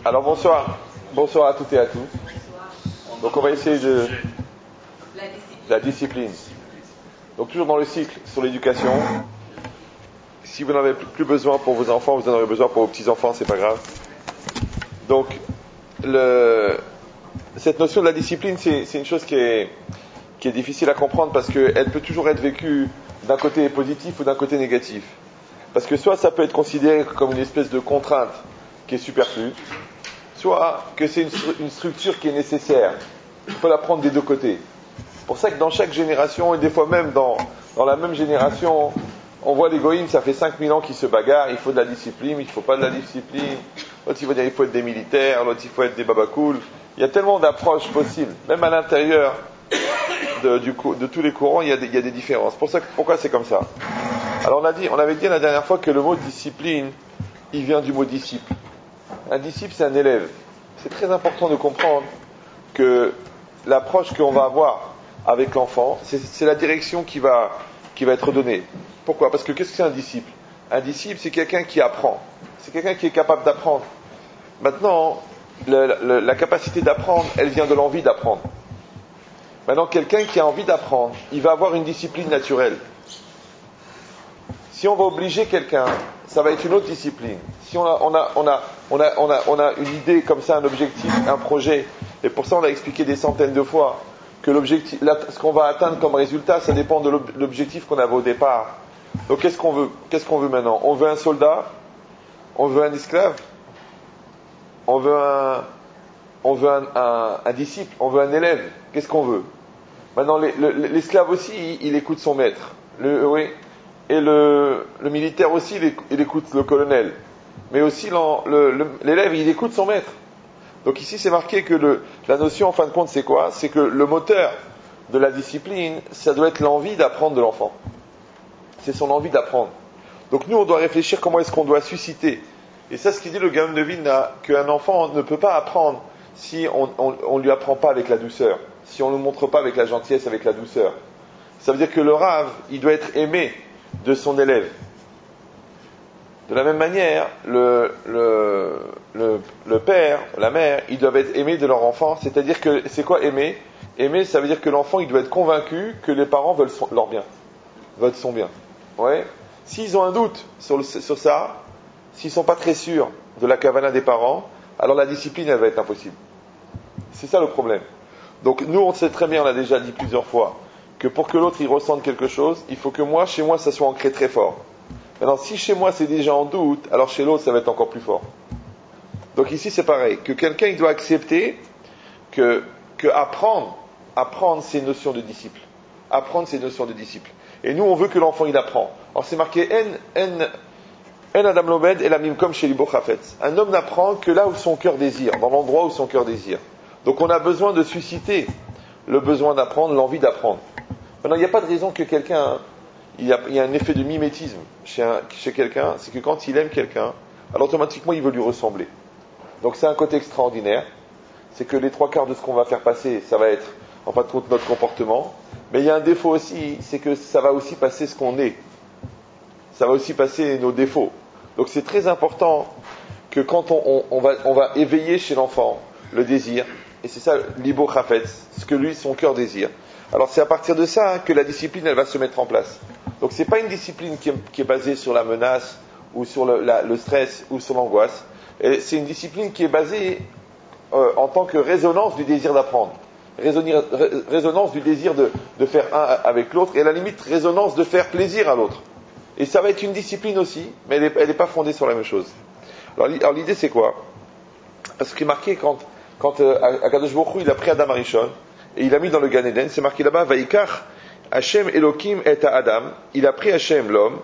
Alors bonsoir à toutes et à tous. Donc on va essayer de la discipline. Donc toujours dans le cycle sur l'éducation. Si vous n'en avez plus besoin pour vos enfants, vous en aurez besoin pour vos petits-enfants, c'est pas grave. Donc cette notion de la discipline, c'est une chose qui est difficile à comprendre parce qu'elle peut toujours être vécue d'un côté positif ou d'un côté négatif. Parce que soit ça peut être considéré comme une espèce de contrainte qui est superflue, soit que c'est une structure qui est nécessaire. Il faut la prendre des deux côtés. C'est pour ça que dans chaque génération, et des fois même dans la même génération, on voit les goïms, ça fait 5000 ans qu'ils se bagarrent, il faut de la discipline, il ne faut pas de la discipline. L'autre il va dire il faut être des militaires, l'autre il faut être des babacools. Il y a tellement d'approches possibles, même à l'intérieur de tous les courants, il y a des différences. Pourquoi c'est comme ça? Alors on avait dit la dernière fois que le mot discipline, il vient du mot disciple. Un disciple, c'est un élève. C'est très important de comprendre que l'approche qu'on va avoir avec l'enfant, c'est la direction qui va être donnée. Pourquoi? Parce que qu'est-ce que c'est un disciple? Un disciple, c'est quelqu'un qui apprend. C'est quelqu'un qui est capable d'apprendre. Maintenant, la capacité d'apprendre, elle vient de l'envie d'apprendre. Maintenant, quelqu'un qui a envie d'apprendre, il va avoir une discipline naturelle. Si on va obliger quelqu'un, ça va être une autre discipline. Si on a une idée comme ça, un objectif, un projet, et pour ça on a expliqué des centaines de fois que l'objectif, ce qu'on va atteindre comme résultat, ça dépend de l'objectif qu'on avait au départ. Donc qu'est-ce qu'on veut maintenant? On veut un soldat, on veut un esclave, on veut un disciple, on veut un élève. Qu'est-ce qu'on veut? Maintenant l'esclave aussi, il écoute son maître. Et le militaire aussi, il écoute le colonel. Mais aussi l'élève, il écoute son maître. Donc ici, c'est marqué que la notion, en fin de compte, c'est quoi? C'est que le moteur de la discipline, ça doit être l'envie d'apprendre de l'enfant. C'est son envie d'apprendre. Donc nous, on doit réfléchir comment est-ce qu'on doit susciter. Et ça, ce qu'il dit le Gaon de Vilna, qu'un enfant ne peut pas apprendre si on lui apprend pas avec la douceur, si on ne le montre pas avec la gentillesse, avec la douceur. Ça veut dire que le rave, il doit être aimé de son élève. De la même manière, le père, la mère, ils doivent être aimés de leur enfant. C'est-à-dire que, c'est quoi aimer? Aimer, ça veut dire que l'enfant, il doit être convaincu que les parents veulent leur bien, veulent son bien. Ouais. S'ils ont un doute sur ça, s'ils sont pas très sûrs de la kavana des parents, alors la discipline, elle va être impossible. C'est ça le problème. Donc nous, on sait très bien, on l'a déjà dit plusieurs fois, que pour que l'autre il ressente quelque chose, il faut que chez moi, ça soit ancré très fort. Maintenant, si chez moi c'est déjà en doute, alors chez l'autre ça va être encore plus fort. Donc ici c'est pareil, que quelqu'un il doit accepter que apprendre ces notions de disciple. Apprendre ces notions de disciple. Et nous on veut que l'enfant il apprend. Alors c'est marqué En Adam Lomed et la mime comme chez Libo Chafetz. Un homme n'apprend que là où son cœur désire, dans l'endroit où son cœur désire. Donc on a besoin de susciter le besoin d'apprendre, l'envie d'apprendre. Maintenant, il n'y a pas de raison que quelqu'un, il y a un effet de mimétisme chez quelqu'un, c'est que quand il aime quelqu'un, alors automatiquement il veut lui ressembler. Donc c'est un côté extraordinaire, c'est que les 3/4 de ce qu'on va faire passer, ça va être en fin de compte notre comportement, mais il y a un défaut aussi, c'est que ça va aussi passer ce qu'on est. Ça va aussi passer nos défauts. Donc c'est très important que quand on va éveiller chez l'enfant le désir, et c'est ça l'ibo chafetz, ce que lui, son cœur désire. Alors c'est à partir de ça que la discipline, elle va se mettre en place. Donc c'est pas une discipline qui est basée sur la menace, ou sur le stress, ou sur l'angoisse. Et c'est une discipline qui est basée en tant que résonance du désir d'apprendre. Résonance du désir de faire un avec l'autre, et à la limite, résonance de faire plaisir à l'autre. Et ça va être une discipline aussi, mais elle n'est pas fondée sur la même chose. Alors l'idée c'est quoi? Parce que ce qui est marqué quand Akadosh Baruch Hu, il a pris Adam Arishon, et il a mis dans le Gan Eden, c'est marqué là-bas, Vaikach Hashem Elokim et Adam, il a pris Hashem l'homme,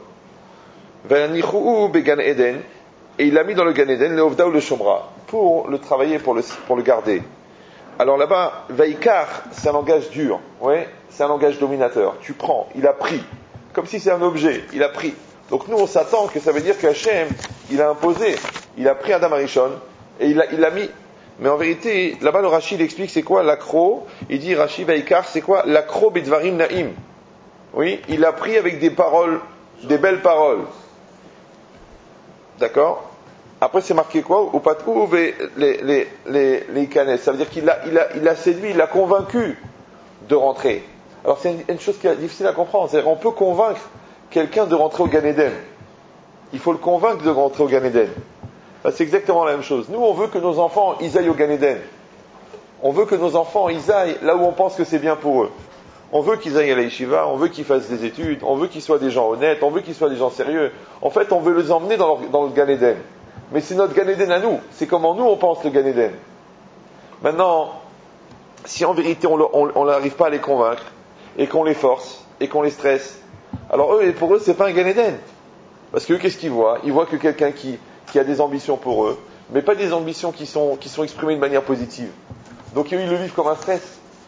Vanichuu be Gan Eden, et il l'a mis dans le Gan Eden, le Ovda ou le Shomra, pour le travailler, pour le garder. Alors là-bas, Vaikach, c'est un langage dur, ouais, c'est un langage dominateur. Tu prends, il a pris, comme si c'est un objet, il a pris. Donc nous, on s'attend que ça veut dire que Hashem, il a imposé, il a pris Adam Arishon, et il l'a mis. Mais en vérité, là-bas, le Rashi, il explique c'est quoi l'accro. Il dit, Rashi Vaikar, c'est quoi l'accro bedvarim naim. Oui, il a pris avec des paroles, des belles paroles. D'accord? Après, c'est marqué quoi? Ou pas les canettes. Ça veut dire qu'il a séduit, il l'a convaincu de rentrer. Alors, c'est une chose qui est difficile à comprendre. C'est-à-dire, on peut convaincre quelqu'un de rentrer au Gan Eden. Il faut le convaincre de rentrer au Gan Eden. Ben, c'est exactement la même chose. Nous, on veut que nos enfants, ils aillent au Gan Eden. On veut que nos enfants, ils aillent là où on pense que c'est bien pour eux. On veut qu'ils aillent à la yeshiva, on veut qu'ils fassent des études, on veut qu'ils soient des gens honnêtes, on veut qu'ils soient des gens sérieux. En fait, on veut les emmener dans le Gan Eden. Mais c'est notre Gan Eden à nous. C'est comment nous, on pense le Gan Eden. Maintenant, si en vérité, on n'arrive pas à les convaincre, et qu'on les force, et qu'on les stresse, alors pour eux, c'est pas un Gan Eden. Parce qu'eux, qu'est-ce qu'ils voient? Ils voient que quelqu'un qui a des ambitions pour eux, mais pas des ambitions qui sont exprimées de manière positive. Donc eux, ils le vivent comme un stress.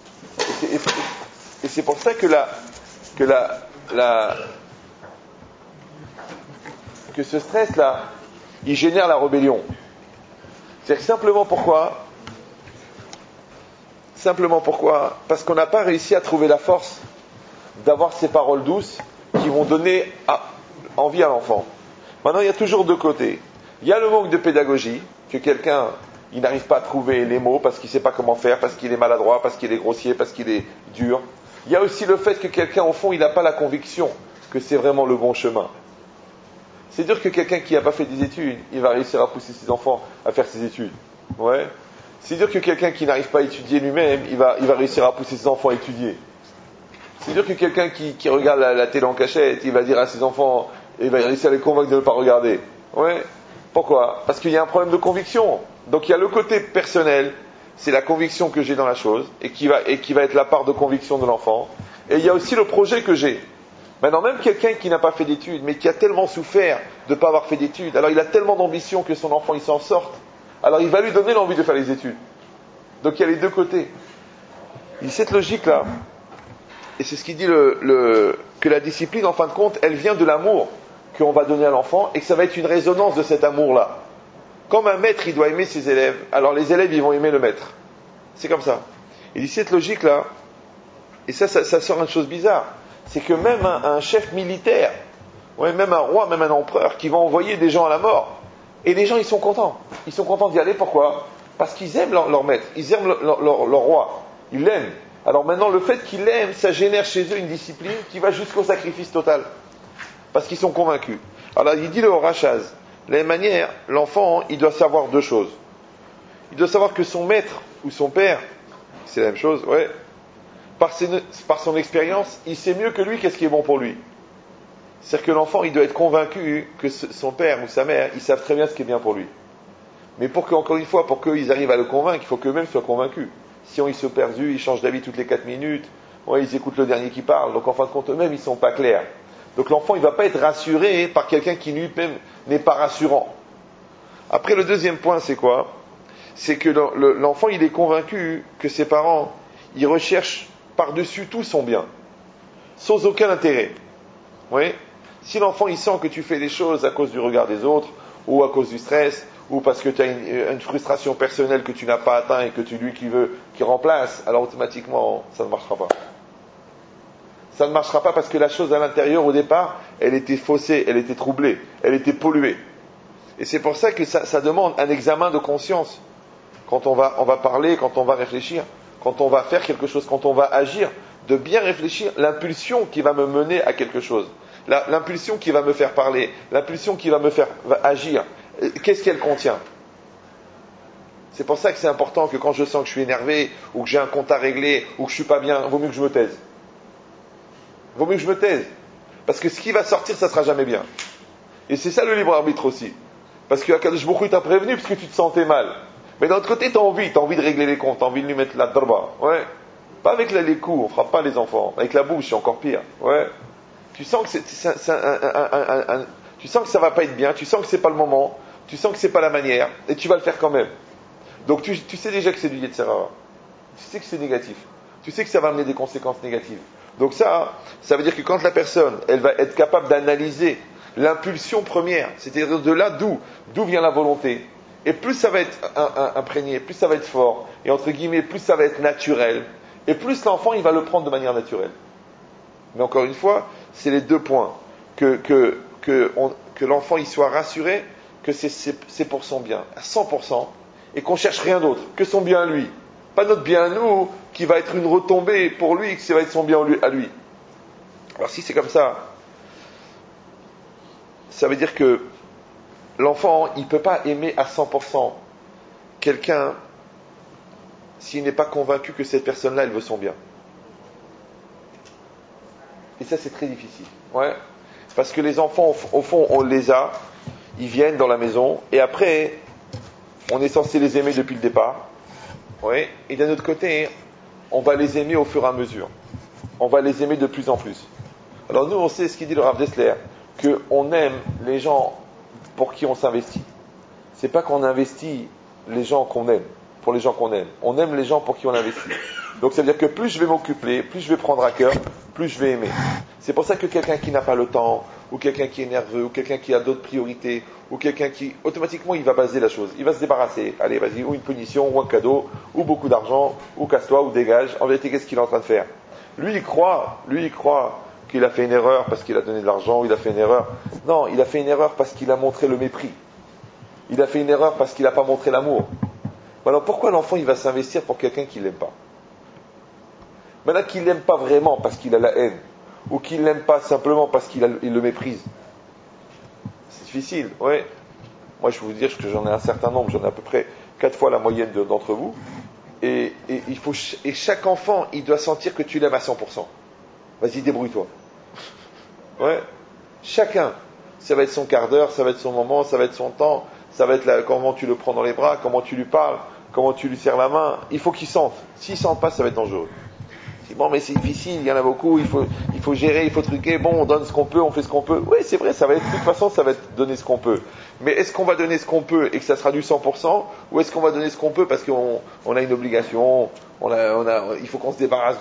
Et c'est pour ça que ce stress-là, il génère la rébellion. C'est-à-dire simplement pourquoi? Parce qu'on n'a pas réussi à trouver la force d'avoir ces paroles douces qui vont donner envie à l'enfant. Maintenant, il y a toujours deux côtés. Il y a le manque de pédagogie, que quelqu'un, il n'arrive pas à trouver les mots parce qu'il ne sait pas comment faire, parce qu'il est maladroit, parce qu'il est grossier, parce qu'il est dur. Il y a aussi le fait que quelqu'un, au fond, il n'a pas la conviction que c'est vraiment le bon chemin. C'est dur que quelqu'un qui n'a pas fait des études, il va réussir à pousser ses enfants à faire ses études. Ouais. C'est dur que quelqu'un qui n'arrive pas à étudier lui-même, il va réussir à pousser ses enfants à étudier. C'est dur que quelqu'un qui regarde la télé en cachette, il va dire à ses enfants, il va réussir à les convaincre de ne pas regarder. Ouais. Pourquoi? Parce qu'il y a un problème de conviction. Donc il y a le côté personnel, c'est la conviction que j'ai dans la chose, et qui va être la part de conviction de l'enfant. Et il y a aussi le projet que j'ai. Maintenant, même quelqu'un qui n'a pas fait d'études, mais qui a tellement souffert de ne pas avoir fait d'études, alors il a tellement d'ambition que son enfant il s'en sorte, alors il va lui donner l'envie de faire les études. Donc il y a les deux côtés. Il y a cette logique-là, et c'est ce qui dit que la discipline, en fin de compte, elle vient de l'amour qu'on va donner à l'enfant, et que ça va être une résonance de cet amour-là. Comme un maître, il doit aimer ses élèves, alors les élèves, ils vont aimer le maître. C'est comme ça. Il dit cette logique-là, et ça sort une chose bizarre, c'est que même un chef militaire, ouais, même un roi, même un empereur, qui va envoyer des gens à la mort, et les gens, ils sont contents. Ils sont contents d'y aller, pourquoi? Parce qu'ils aiment leur maître, ils aiment leur roi, ils l'aiment. Alors maintenant, le fait qu'ils l'aiment, ça génère chez eux une discipline qui va jusqu'au sacrifice total. Parce qu'ils sont convaincus. Alors il dit le Horachaz, de la même manière, l'enfant, il doit savoir deux choses. Il doit savoir que son maître ou son père, c'est la même chose, ouais, par son expérience, il sait mieux que lui qu'est-ce qui est bon pour lui. C'est-à-dire que l'enfant, il doit être convaincu que son père ou sa mère, ils savent très bien ce qui est bien pour lui. Mais encore une fois, pour qu'ils arrivent à le convaincre, il faut qu'eux-mêmes soient convaincus. Sinon, ils se perdent, ils changent d'avis toutes les 4 minutes, ouais, ils écoutent le dernier qui parle, donc en fin de compte, eux-mêmes, ils ne sont pas clairs. Donc l'enfant, il ne va pas être rassuré par quelqu'un qui lui-même n'est pas rassurant. Après, le deuxième point, c'est quoi? C'est que l'enfant, il est convaincu que ses parents, ils recherchent par-dessus tout son bien, sans aucun intérêt. Oui. Si l'enfant, il sent que tu fais des choses à cause du regard des autres, ou à cause du stress, ou parce que tu as une frustration personnelle que tu n'as pas atteint et que tu lui qui remplace, alors automatiquement, ça ne marchera pas. Ça ne marchera pas parce que la chose à l'intérieur, au départ, elle était faussée, elle était troublée, elle était polluée. Et c'est pour ça que ça demande un examen de conscience. Quand on va parler, quand on va réfléchir, quand on va faire quelque chose, quand on va agir, de bien réfléchir l'impulsion qui va me mener à quelque chose. L'impulsion qui va me faire parler, l'impulsion qui va me faire agir, qu'est-ce qu'elle contient? C'est pour ça que c'est important que quand je sens que je suis énervé, ou que j'ai un compte à régler, ou que je suis pas bien, vaut mieux que je me taise. Vaut mieux que je me taise. Parce que ce qui va sortir, ça sera jamais bien. Et c'est ça le libre arbitre aussi. Parce que Akadosh Baruch Hu t'a prévenu parce que tu te sentais mal. Mais d'un autre côté, t'as envie de régler les comptes, t'as envie de lui mettre la drba. Ouais. Pas avec les coups, on frappe pas les enfants. Avec la bouche, c'est encore pire. Ouais. Tu sens que tu sens que ça va pas être bien, tu sens que c'est pas le moment, tu sens que c'est pas la manière, et tu vas le faire quand même. Donc tu sais déjà que c'est du Yetzirah. Tu sais que c'est négatif. Tu sais que ça va amener des conséquences négatives. Donc ça veut dire que quand la personne, elle va être capable d'analyser l'impulsion première, c'est-à-dire de là d'où vient la volonté, et plus ça va être imprégné, plus ça va être fort, et entre guillemets, plus ça va être naturel, et plus l'enfant, il va le prendre de manière naturelle. Mais encore une fois, c'est les deux points. Que l'enfant, il soit rassuré, que c'est pour son bien, à 100%, et qu'on cherche rien d'autre que son bien à lui. Pas notre bien à nous, qui va être une retombée pour lui, que ça va être son bien à lui. Alors si c'est comme ça veut dire que l'enfant, il ne peut pas aimer à 100% quelqu'un s'il n'est pas convaincu que cette personne-là, elle veut son bien. Et ça, c'est très difficile. Ouais. Parce que les enfants, au fond, on les a, ils viennent dans la maison, et après, on est censé les aimer depuis le départ. Ouais. Et d'un autre côté, on va les aimer au fur et à mesure. On va les aimer de plus en plus. Alors nous, on sait ce qu'il dit le Rav Dessler, qu'on aime les gens pour qui on s'investit. C'est pas qu'on investit les gens qu'on aime, pour les gens qu'on aime. On aime les gens pour qui on investit. Donc ça veut dire que plus je vais m'occuper, plus je vais prendre à cœur, plus je vais aimer. C'est pour ça que quelqu'un qui n'a pas le temps, ou quelqu'un qui est nerveux, ou quelqu'un qui a d'autres priorités, ou quelqu'un qui, automatiquement, il va baser la chose. Il va se débarrasser. Allez, vas-y, ou une punition, ou un cadeau, ou beaucoup d'argent, ou casse-toi, ou dégage. En vérité, qu'est-ce qu'il est en train de faire? Lui, il croit qu'il a fait une erreur parce qu'il a donné de l'argent, ou il a fait une erreur. Non, il a fait une erreur parce qu'il a montré le mépris. Il a fait une erreur parce qu'il n'a pas montré l'amour. Alors pourquoi l'enfant, il va s'investir pour quelqu'un qu'il n'aime pas? Maintenant qu'il l'aime pas vraiment parce qu'il a la haine, ou qu'il l'aime pas simplement parce qu'il le méprise. C'est difficile, ouais. Moi, je vais vous dire que j'en ai un certain nombre, j'en ai à peu près 4 fois la moyenne d'entre vous. Et chaque enfant, il doit sentir que tu l'aimes à 100%. Vas-y, débrouille-toi. Ouais. Chacun. Ça va être son quart d'heure, ça va être son moment, ça va être son temps, ça va être comment tu le prends dans les bras, comment tu lui parles, comment tu lui serres la main. Il faut qu'il sente. S'il ne sent pas, ça va être dangereux. Bon, mais c'est difficile, il y en a beaucoup, il faut gérer, il faut truquer, bon, on donne ce qu'on peut, on fait ce qu'on peut. Oui, c'est vrai, ça va être, de toute façon, ça va être donner ce qu'on peut. Mais est-ce qu'on va donner ce qu'on peut et que ça sera du 100%, ou est-ce qu'on va donner ce qu'on peut parce qu'on a une obligation, il faut qu'on se débarrasse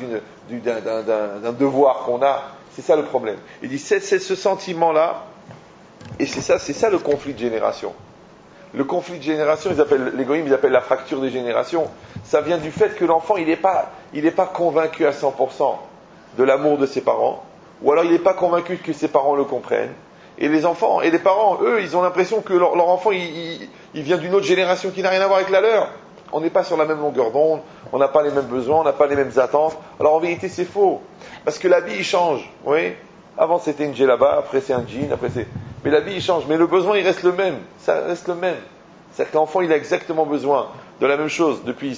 d'un devoir qu'on a? C'est ça le problème. Il dit, c'est ce sentiment-là, et c'est ça le conflit de génération. Le conflit de génération, les goïms, ils appellent la fracture des générations. Ça vient du fait que l'enfant, il n'est pas convaincu à 100% de l'amour de ses parents, ou alors il n'est pas convaincu que ses parents le comprennent. Et les enfants, et les parents, eux, ils ont l'impression que leur enfant, il vient d'une autre génération qui n'a rien à voir avec la leur. On n'est pas sur la même longueur d'onde, on n'a pas les mêmes besoins, on n'a pas les mêmes attentes. Alors en vérité, c'est faux. Parce que l'habit, il change, oui. Avant, c'était une djellaba, après c'est un jean, après c'est... Mais l'habit, il change, mais le besoin, il reste le même. Ça reste le même. C'est-à-dire que l'enfant, il a exactement besoin de la même chose depuis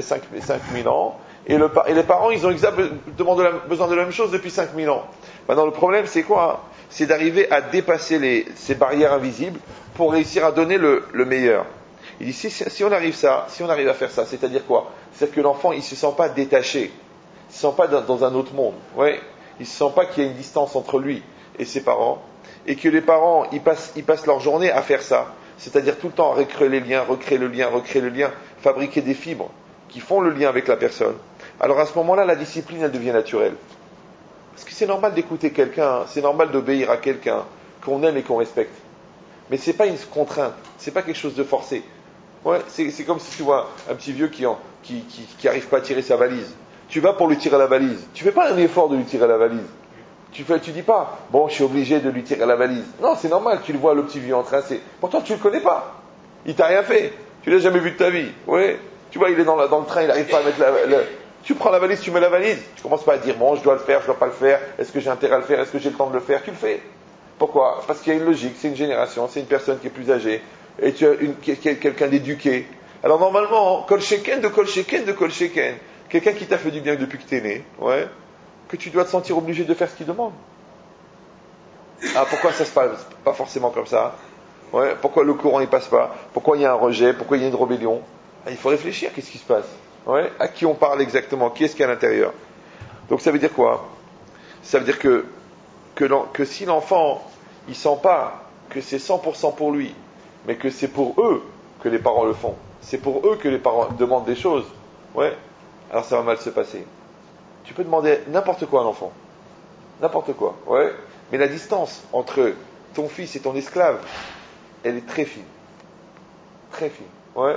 5000 ans, et les parents, ils ont besoin de la même chose depuis 5000 ans. Maintenant, le problème, c'est quoi? C'est d'arriver à dépasser ces barrières invisibles pour réussir à donner le meilleur. Il dit, si on arrive à faire ça, c'est-à-dire quoi? C'est-à-dire que l'enfant, il ne se sent pas détaché, il ne se sent pas dans un autre monde. Ouais. Il ne se sent pas qu'il y a une distance entre lui et ses parents, et que les parents, ils passent leur journée à faire ça. C'est-à-dire tout le temps à recréer le lien, fabriquer des fibres qui font le lien avec la personne. Alors à ce moment-là, la discipline, elle devient naturelle. Parce que c'est normal d'écouter quelqu'un, c'est normal d'obéir à quelqu'un qu'on aime et qu'on respecte. Mais c'est pas une contrainte, c'est pas quelque chose de forcé. Ouais, c'est comme si tu vois un petit vieux qui arrive pas à tirer sa valise. Tu vas pour lui tirer la valise. Tu fais pas un effort de lui tirer la valise. Tu dis pas, bon, je suis obligé de lui tirer la valise. Non, c'est normal, tu le vois, le petit vieux en train, pourtant tu le connais pas. Il t'a rien fait. Tu l'as jamais vu de ta vie. Ouais. Tu vois, il est dans le train, il arrive pas à mettre tu prends la valise, tu mets la valise. Tu commences pas à dire, bon, je dois le faire, je dois pas le faire. Est-ce que j'ai intérêt à le faire? Est-ce que j'ai le temps de le faire? Tu le fais. Pourquoi? Parce qu'il y a une logique, c'est une génération, c'est une personne qui est plus âgée. Et tu as quelqu'un d'éduqué. Alors normalement, kol sheken de kol sheken de kol sheken. Quelqu'un qui t'a fait du bien depuis que t'es né. Ouais. Que tu dois te sentir obligé de faire ce qu'il demande. Ah, pourquoi ça se passe pas forcément comme ça? Ouais, pourquoi le courant il passe pas? Pourquoi il y a un rejet? Pourquoi il y a une rébellion? Ah, il faut réfléchir, qu'est-ce qui se passe? Ouais, à qui on parle exactement? Qui est-ce qu'il y a à l'intérieur? Donc ça veut dire quoi? Ça veut dire que si l'enfant il sent pas que c'est 100% pour lui, mais que c'est pour eux que les parents le font, c'est pour eux que les parents demandent des choses, ouais, alors ça va mal se passer. Tu peux demander n'importe quoi à un enfant. N'importe quoi, ouais. Mais la distance entre ton fils et ton esclave, elle est très fine. Très fine, ouais.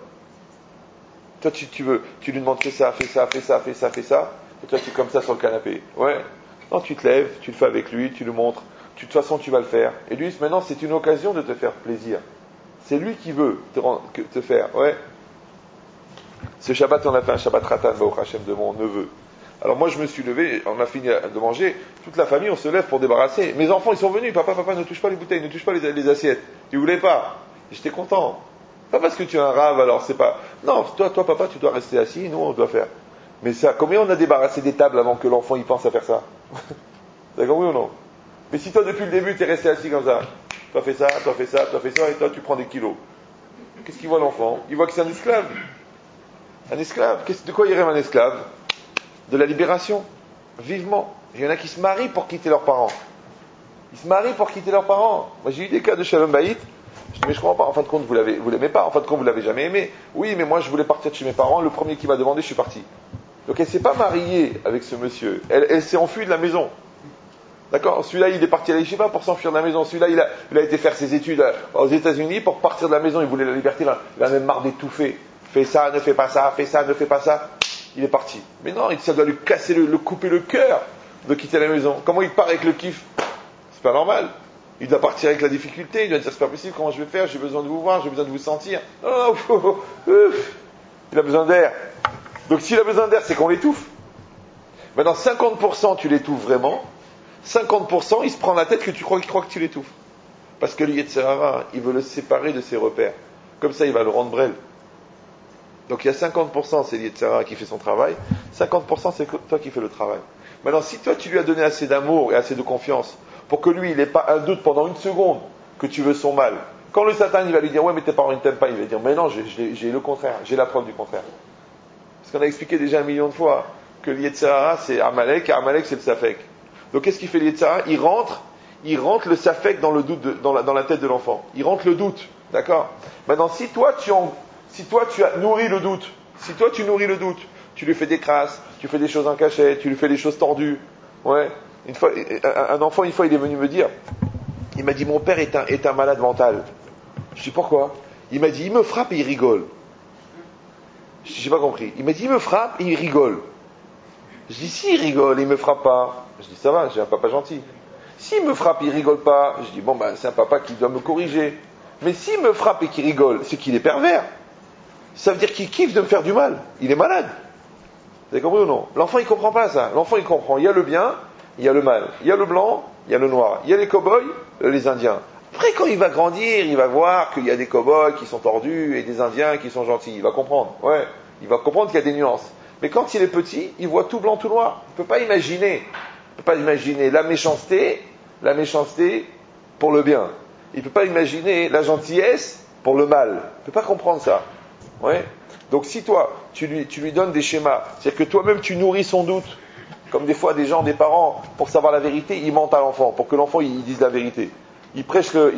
Toi, tu lui demandes fais ça. Et toi, tu es comme ça sur le canapé, ouais. Non, tu te lèves, tu le fais avec lui, tu lui montres. De toute façon, tu vas le faire. Et lui, maintenant, c'est une occasion de te faire plaisir. C'est lui qui veut te faire. Ouais. Ce Shabbat, on a fait un Shabbat Ratan, Baruch Hashem, de mon neveu. Alors moi, je me suis levé, on a fini de manger. Toute la famille, on se lève pour débarrasser. Mes enfants, ils sont venus. Papa, ne touche pas les bouteilles, ne touche pas les assiettes. Ils voulaient pas. Et j'étais content. Pas parce que tu es un rave, alors c'est pas... Non, toi, papa, tu dois rester assis, nous, on doit faire. Mais ça, combien on a débarrassé des tables avant que l'enfant, il pense à faire ça? D'accord, oui ou non? Mais si toi, depuis le début, tu es resté assis comme ça, toi fais ça, toi fais ça, toi fais ça, et toi, tu prends des kilos. Qu'est-ce qu'il voit l'enfant? Il voit que c'est un esclave. Un esclave. De quoi il rêve un esclave? De la libération. Vivement. Il y en a qui se marient pour quitter leurs parents. Ils se marient pour quitter leurs parents. Moi, j'ai eu des cas de Shalom Bayit. Je dis, mais je comprends pas. En fin de compte, vous l'aimez pas. En fin de compte, vous l'avez jamais aimé. Oui, mais moi, je voulais partir de chez mes parents. Le premier qui m'a demandé, je suis parti. Donc, elle s'est pas mariée avec ce monsieur. Elle s'est enfuie de la maison. D'accord? Celui-là, il est parti à l'Yeshiva pour s'enfuir de la maison. Celui-là, il a été faire ses études aux États-Unis pour partir de la maison. Il voulait la liberté. Il a même marre d'étouffer. Fais ça, ne fais pas ça. Fais ça, ne fais pas ça. Il est parti. Mais non, ça doit lui casser, le couper le cœur de quitter la maison. Comment il part avec le kiff? C'est pas normal. Il doit partir avec la difficulté. Il doit dire, c'est pas possible, comment je vais faire? J'ai besoin de vous voir, j'ai besoin de vous sentir. Il a besoin d'air. Donc s'il a besoin d'air, c'est qu'on l'étouffe. Maintenant, 50% tu l'étouffes vraiment. 50% il se prend la tête que tu crois que tu l'étouffes. Parce que le Yetzer Hara, il veut le séparer de ses repères. Comme ça, il va le rendre brel. Donc il y a 50% c'est le Yetzer Hara qui fait son travail, 50% c'est toi qui fais le travail. Maintenant, si toi tu lui as donné assez d'amour et assez de confiance pour que lui il n'ait pas un doute pendant une seconde que tu veux son mal, quand le Satan il va lui dire ouais mais tes parents ils ne t'aiment pas, il va dire mais non, j'ai le contraire, j'ai la preuve du contraire. Parce qu'on a expliqué déjà 1 million de fois que le Yetzer Hara c'est Amalek et Amalek c'est le Safek. Donc qu'est-ce qu'il fait le Yetzer Hara? Il rentre le Safek dans le doute, dans la tête de l'enfant. Il rentre le doute, d'accord? Maintenant si toi tu as nourri le doute, tu lui fais des crasses, tu fais des choses en cachette, tu lui fais des choses tordues. Ouais. Un enfant, une fois, il est venu me dire, il m'a dit, mon père est un malade mental. Je dis, pourquoi? Il m'a dit, il me frappe et il rigole. Je n'ai pas compris. Il m'a dit, il me frappe et il rigole. Je dis, si il rigole, il me frappe pas. Je dis, ça va, j'ai un papa gentil. S'il me frappe et il rigole pas, je dis, bon, ben, c'est un papa qui doit me corriger. Mais s'il me frappe et qu'il rigole, c'est qu'il est pervers. Ça veut dire qu'il kiffe de me faire du mal. Il est malade. Vous avez compris ou non? L'enfant, il comprend pas ça. L'enfant, il comprend. Il y a le bien, il y a le mal. Il y a le blanc, il y a le noir. Il y a les cow-boys, les Indiens. Après, quand il va grandir, il va voir qu'il y a des cow-boys qui sont tordus et des Indiens qui sont gentils. Il va comprendre. Ouais. Il va comprendre qu'il y a des nuances. Mais quand il est petit, il voit tout blanc, tout noir. Il ne peut pas imaginer la méchanceté pour le bien. Il ne peut pas imaginer la gentillesse pour le mal. Il ne peut pas comprendre ça. Ouais. Donc si toi, tu lui donnes des schémas, c'est-à-dire que toi-même tu nourris son doute, comme des fois des parents, pour savoir la vérité, ils mentent à l'enfant, pour que l'enfant il dise la vérité. Il prêche le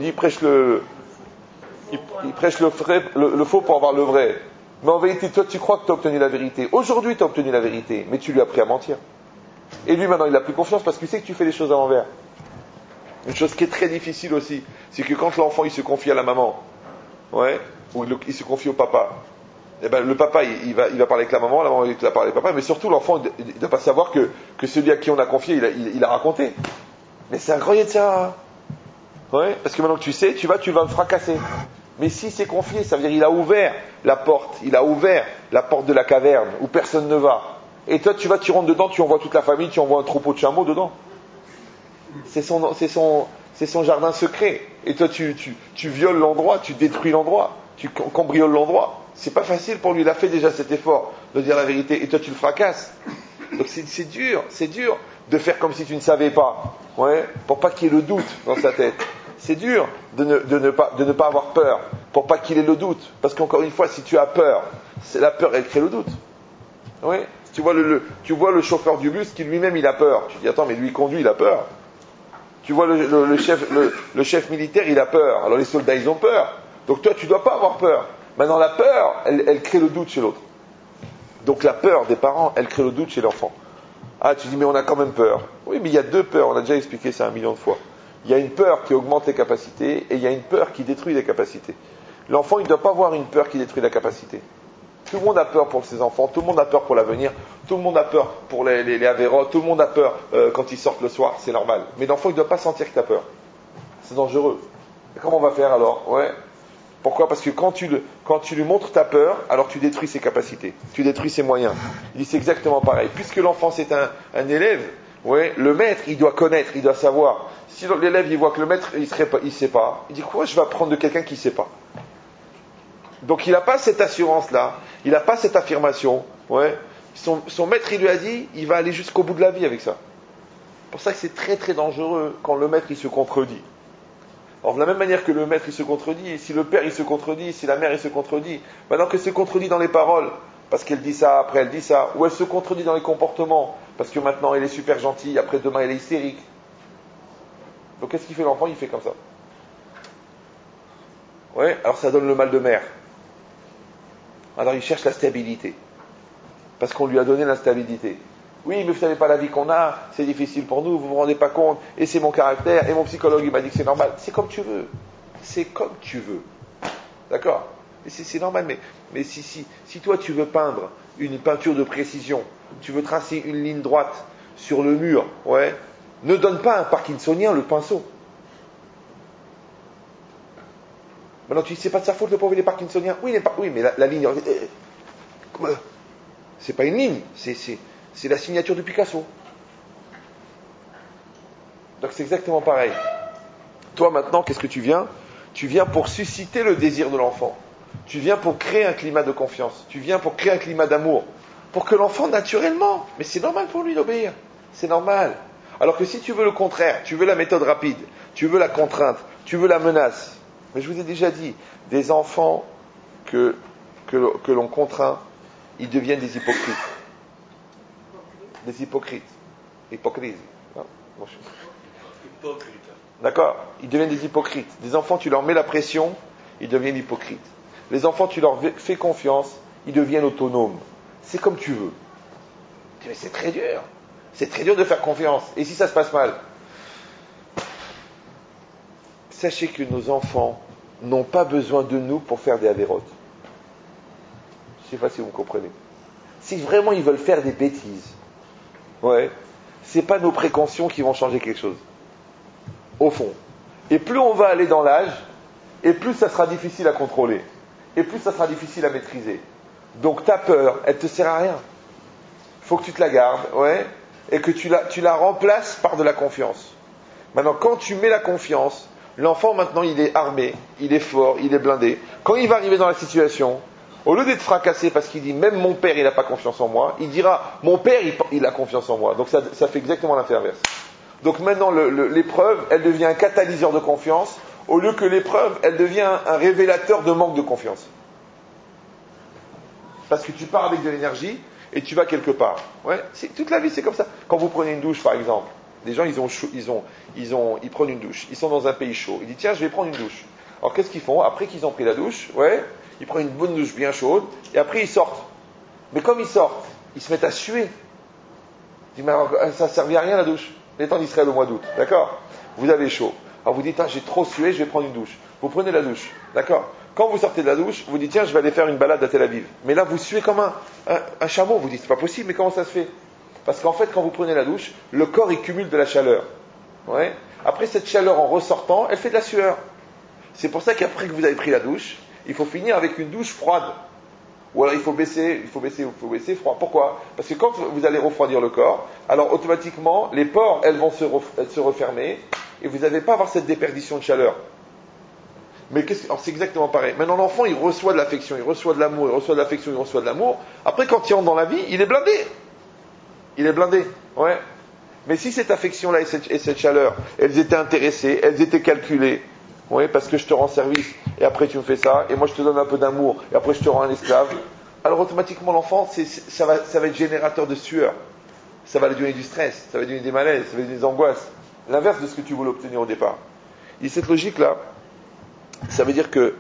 faux pour avoir le vrai. Mais en vérité, toi tu crois que tu as obtenu la vérité. Aujourd'hui tu as obtenu la vérité, mais tu lui as appris à mentir. Et lui maintenant il n'a plus confiance parce qu'il sait que tu fais les choses à l'envers. Une chose qui est très difficile aussi, c'est que quand l'enfant il se confie à la maman, ouais, ou il se confie au papa, eh ben, le papa il va parler avec la maman il va parler avec le papa, mais surtout l'enfant il ne doit pas savoir que celui à qui on a confié il a raconté. Mais c'est un grand Yetzer Hara. Ouais, parce que maintenant que tu sais, tu vas me fracasser. Mais si c'est confié, ça veut dire il a ouvert la porte de la caverne où personne ne va. Et toi tu rentres dedans, tu envoies toute la famille, tu envoies un troupeau de chameaux dedans. C'est son jardin secret. Et toi tu violes l'endroit, tu détruis l'endroit, tu cambrioles l'endroit. C'est pas facile pour lui, il a fait déjà cet effort de dire la vérité, et toi tu le fracasses. Donc c'est dur de faire comme si tu ne savais pas, ouais, pour pas qu'il y ait le doute dans sa tête. C'est dur de ne pas avoir peur, pour pas qu'il ait le doute. Parce qu'encore une fois, si tu as peur, c'est la peur, elle crée le doute. Ouais. Tu vois le chauffeur du bus qui lui-même il a peur. Tu dis attends, mais lui il conduit, il a peur. Tu vois le chef militaire, il a peur. Alors les soldats ils ont peur. Donc toi tu dois pas avoir peur. Maintenant la peur, elle crée le doute chez l'autre. Donc la peur des parents, elle crée le doute chez l'enfant. Ah, tu dis mais on a quand même peur. Oui, mais il y a deux peurs, on a déjà expliqué ça 1 million de fois. Il y a une peur qui augmente les capacités et il y a une peur qui détruit les capacités. L'enfant il ne doit pas avoir une peur qui détruit la capacité. Tout le monde a peur pour ses enfants, tout le monde a peur pour l'avenir, tout le monde a peur pour les avérots, tout le monde a peur quand ils sortent le soir, c'est normal. Mais l'enfant il ne doit pas sentir que tu as peur. C'est dangereux. Et comment on va faire alors? Ouais. Pourquoi? Parce que quand tu lui montres ta peur, alors tu détruis ses capacités, tu détruis ses moyens. Il dit c'est exactement pareil. Puisque l'enfant c'est un élève, ouais, le maître il doit connaître, il doit savoir. Si l'élève il voit que le maître il sait pas, il dit quoi je vais apprendre de quelqu'un qui sait pas. Donc il n'a pas cette assurance-là, il n'a pas cette affirmation. Ouais. Son maître il lui a dit, il va aller jusqu'au bout de la vie avec ça. C'est pour ça que c'est très très dangereux quand le maître il se contredit. Alors de la même manière que le maître il se contredit, si le père il se contredit, si la mère il se contredit, maintenant qu'elle se contredit dans les paroles, parce qu'elle dit ça, après elle dit ça, ou elle se contredit dans les comportements, parce que maintenant elle est super gentille, après demain elle est hystérique. Donc qu'est-ce qu'il fait l'enfant? Il fait comme ça. Ouais, alors ça donne le mal de mer. Alors il cherche la stabilité, parce qu'on lui a donné l'instabilité. Oui, mais vous savez pas la vie qu'on a, c'est difficile pour nous, vous vous rendez pas compte, et c'est mon caractère, et mon psychologue il m'a dit que c'est normal. C'est comme tu veux. C'est comme tu veux. D'accord? C'est normal, mais si toi tu veux peindre une peinture de précision, tu veux tracer une ligne droite sur le mur, ouais, ne donne pas à un parkinsonien le pinceau. Maintenant tu dis, c'est pas de sa faute le pauvre il est parkinsonien. Oui, mais la ligne, c'est pas une ligne, c'est la signature de Picasso. Donc c'est exactement pareil. Toi maintenant, qu'est-ce que tu viens? Tu viens pour susciter le désir de l'enfant. Tu viens pour créer un climat de confiance. Tu viens pour créer un climat d'amour. Pour que l'enfant, naturellement, mais c'est normal pour lui d'obéir. C'est normal. Alors que si tu veux le contraire, tu veux la méthode rapide, tu veux la contrainte, tu veux la menace. Mais je vous ai déjà dit, des enfants que l'on contraint, ils deviennent des hypocrites. Des hypocrites. Hypocrite. Hypocrite. D'accord? Ils deviennent des hypocrites. Des enfants, tu leur mets la pression, ils deviennent hypocrites. Les enfants, tu leur fais confiance, ils deviennent autonomes. C'est comme tu veux. Mais c'est très dur. C'est très dur de faire confiance. Et si ça se passe mal? Sachez que nos enfants n'ont pas besoin de nous pour faire des avérotes. Je ne sais pas si vous me comprenez. Si vraiment ils veulent faire des bêtises, ouais, c'est pas nos précautions qui vont changer quelque chose. Au fond. Et plus on va aller dans l'âge, et plus ça sera difficile à contrôler. Et plus ça sera difficile à maîtriser. Donc ta peur, elle te sert à rien. Il faut que tu te la gardes, ouais, et que tu la remplaces par de la confiance. Maintenant, quand tu mets la confiance, l'enfant maintenant il est armé, il est fort, il est blindé. Quand il va arriver dans la situation, au lieu d'être fracassé parce qu'il dit même mon père il n'a pas confiance en moi, il dira mon père il a confiance en moi. Donc ça fait exactement l'inverse. Donc maintenant l'épreuve elle devient un catalyseur de confiance au lieu que l'épreuve elle devient un révélateur de manque de confiance. Parce que tu pars avec de l'énergie et tu vas quelque part. Ouais, toute la vie c'est comme ça. Quand vous prenez une douche par exemple, les gens ils prennent une douche, ils sont dans un pays chaud, ils disent tiens je vais prendre une douche. Alors qu'est-ce qu'ils font? Après qu'ils ont pris la douche, ouais, ils prennent une bonne douche bien chaude et après ils sortent. Mais comme ils sortent, ils se mettent à suer. Ils disent mais alors, ça ne servait à rien la douche. Les temps d'Israël au mois d'août, d'accord? Vous avez chaud. Alors vous dites j'ai trop sué, je vais prendre une douche. Vous prenez la douche, d'accord? Quand vous sortez de la douche, vous dites tiens je vais aller faire une balade à Tel Aviv. Mais là vous suez comme un chameau. Vous dites c'est pas possible, mais comment ça se fait? Parce qu'en fait quand vous prenez la douche, le corps il cumule de la chaleur. Ouais. Après cette chaleur en ressortant, elle fait de la sueur. C'est pour ça qu'après que vous avez pris la douche, il faut finir avec une douche froide. Ou alors il faut baisser froid. Pourquoi? Parce que quand vous allez refroidir le corps, alors automatiquement les pores elles vont se refermer et vous n'allez pas avoir cette déperdition de chaleur. Mais alors c'est exactement pareil. Maintenant l'enfant il reçoit de l'affection, il reçoit de l'amour, il reçoit de l'affection, il reçoit de l'amour. Après quand il entre dans la vie, il est blindé. Il est blindé. Ouais. Mais si cette affection-là et cette chaleur, elles étaient intéressées, elles étaient calculées, oui, parce que je te rends service, et après tu me fais ça, et moi je te donne un peu d'amour, et après je te rends un esclave, alors automatiquement l'enfant, ça va être générateur de sueur. Ça va lui donner du stress, ça va lui donner des malaises, ça va lui donner des angoisses. L'inverse de ce que tu voulais obtenir au départ. Et cette logique-là, ça veut dire que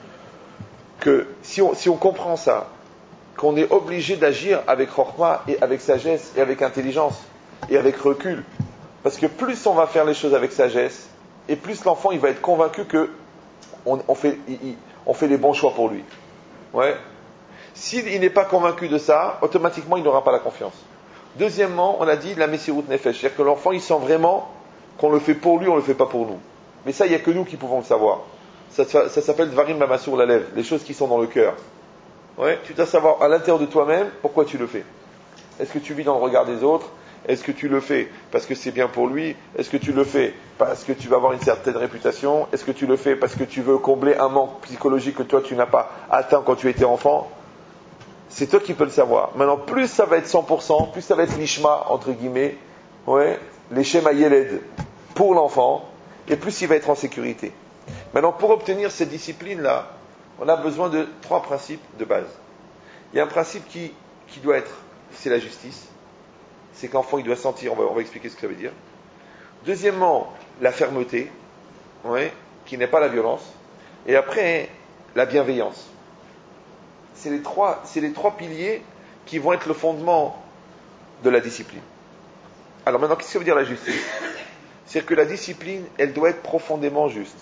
si on comprend ça, qu'on est obligé d'agir avec chokhma et avec sagesse et avec intelligence et avec recul. Parce que plus on va faire les choses avec sagesse, et plus l'enfant il va être convaincu que on fait les bons choix pour lui. Ouais. S'il n'est pas convaincu de ça, automatiquement il n'aura pas la confiance. Deuxièmement, on a dit la messirut nefesh, c'est-à-dire que l'enfant il sent vraiment qu'on le fait pour lui, on ne le fait pas pour nous. Mais ça, il n'y a que nous qui pouvons le savoir. Ça s'appelle Dvarim Mamasour la lèvre, les choses qui sont dans le cœur. Ouais, tu dois savoir à l'intérieur de toi-même pourquoi tu le fais. Est-ce que tu vis dans le regard des autres? Est-ce que tu le fais parce que c'est bien pour lui? Est-ce que tu le fais parce que tu vas avoir une certaine réputation? Est-ce que tu le fais parce que tu veux combler un manque psychologique que toi tu n'as pas atteint quand tu étais enfant? C'est toi qui peux le savoir. Maintenant, plus ça va être 100%, plus ça va être l'ishma, entre guillemets, ouais, les schémas yeled pour l'enfant, et plus il va être en sécurité. Maintenant, pour obtenir cette discipline-là, on a besoin de 3 principes de base. Il y a un principe qui doit être, c'est la justice. C'est que l'enfant, il doit sentir, on va expliquer ce que ça veut dire. Deuxièmement, la fermeté, ouais, qui n'est pas la violence. Et après, la bienveillance. C'est les trois piliers qui vont être le fondement de la discipline. Alors maintenant, qu'est-ce que ça veut dire la justice? C'est que la discipline, elle doit être profondément juste.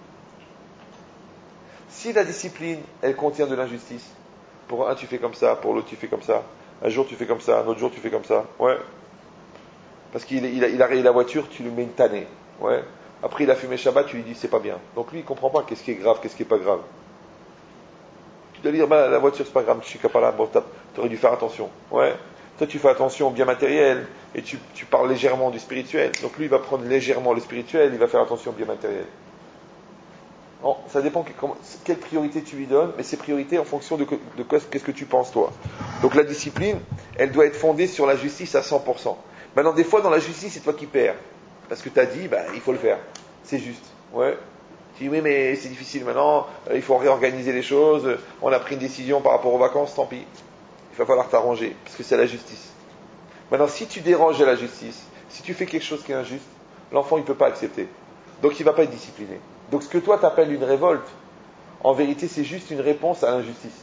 Si la discipline, elle contient de l'injustice, pour un tu fais comme ça, pour l'autre tu fais comme ça, un jour tu fais comme ça, un autre jour tu fais comme ça, ouais. Parce qu'il a rayé la voiture, tu lui mets une tannée, ouais. Après il a fumé Shabbat, tu lui dis c'est pas bien. Donc lui il comprend pas qu'est-ce qui est grave, qu'est-ce qui est pas grave. Tu dois dire la voiture c'est pas grave, je suis capable là, bon t'aurais dû faire attention, ouais. Toi tu fais attention au bien matériel et tu parles légèrement du spirituel. Donc lui il va prendre légèrement le spirituel, il va faire attention au bien matériel. Non, ça dépend quelle priorité tu lui donnes, mais c'est priorité en fonction de qu'est-ce que tu penses toi. Donc la discipline, elle doit être fondée sur la justice à 100%. Maintenant, des fois dans la justice, c'est toi qui perds. Parce que tu as dit, il faut le faire. C'est juste. Ouais. Tu dis, oui, mais c'est difficile maintenant, il faut réorganiser les choses, on a pris une décision par rapport aux vacances, tant pis. Il va falloir t'arranger, parce que c'est la justice. Maintenant, si tu déranges à la justice, si tu fais quelque chose qui est injuste, l'enfant, il ne peut pas accepter. Donc il ne va pas être discipliné. Donc ce que toi t'appelles une révolte, en vérité c'est juste une réponse à l'injustice.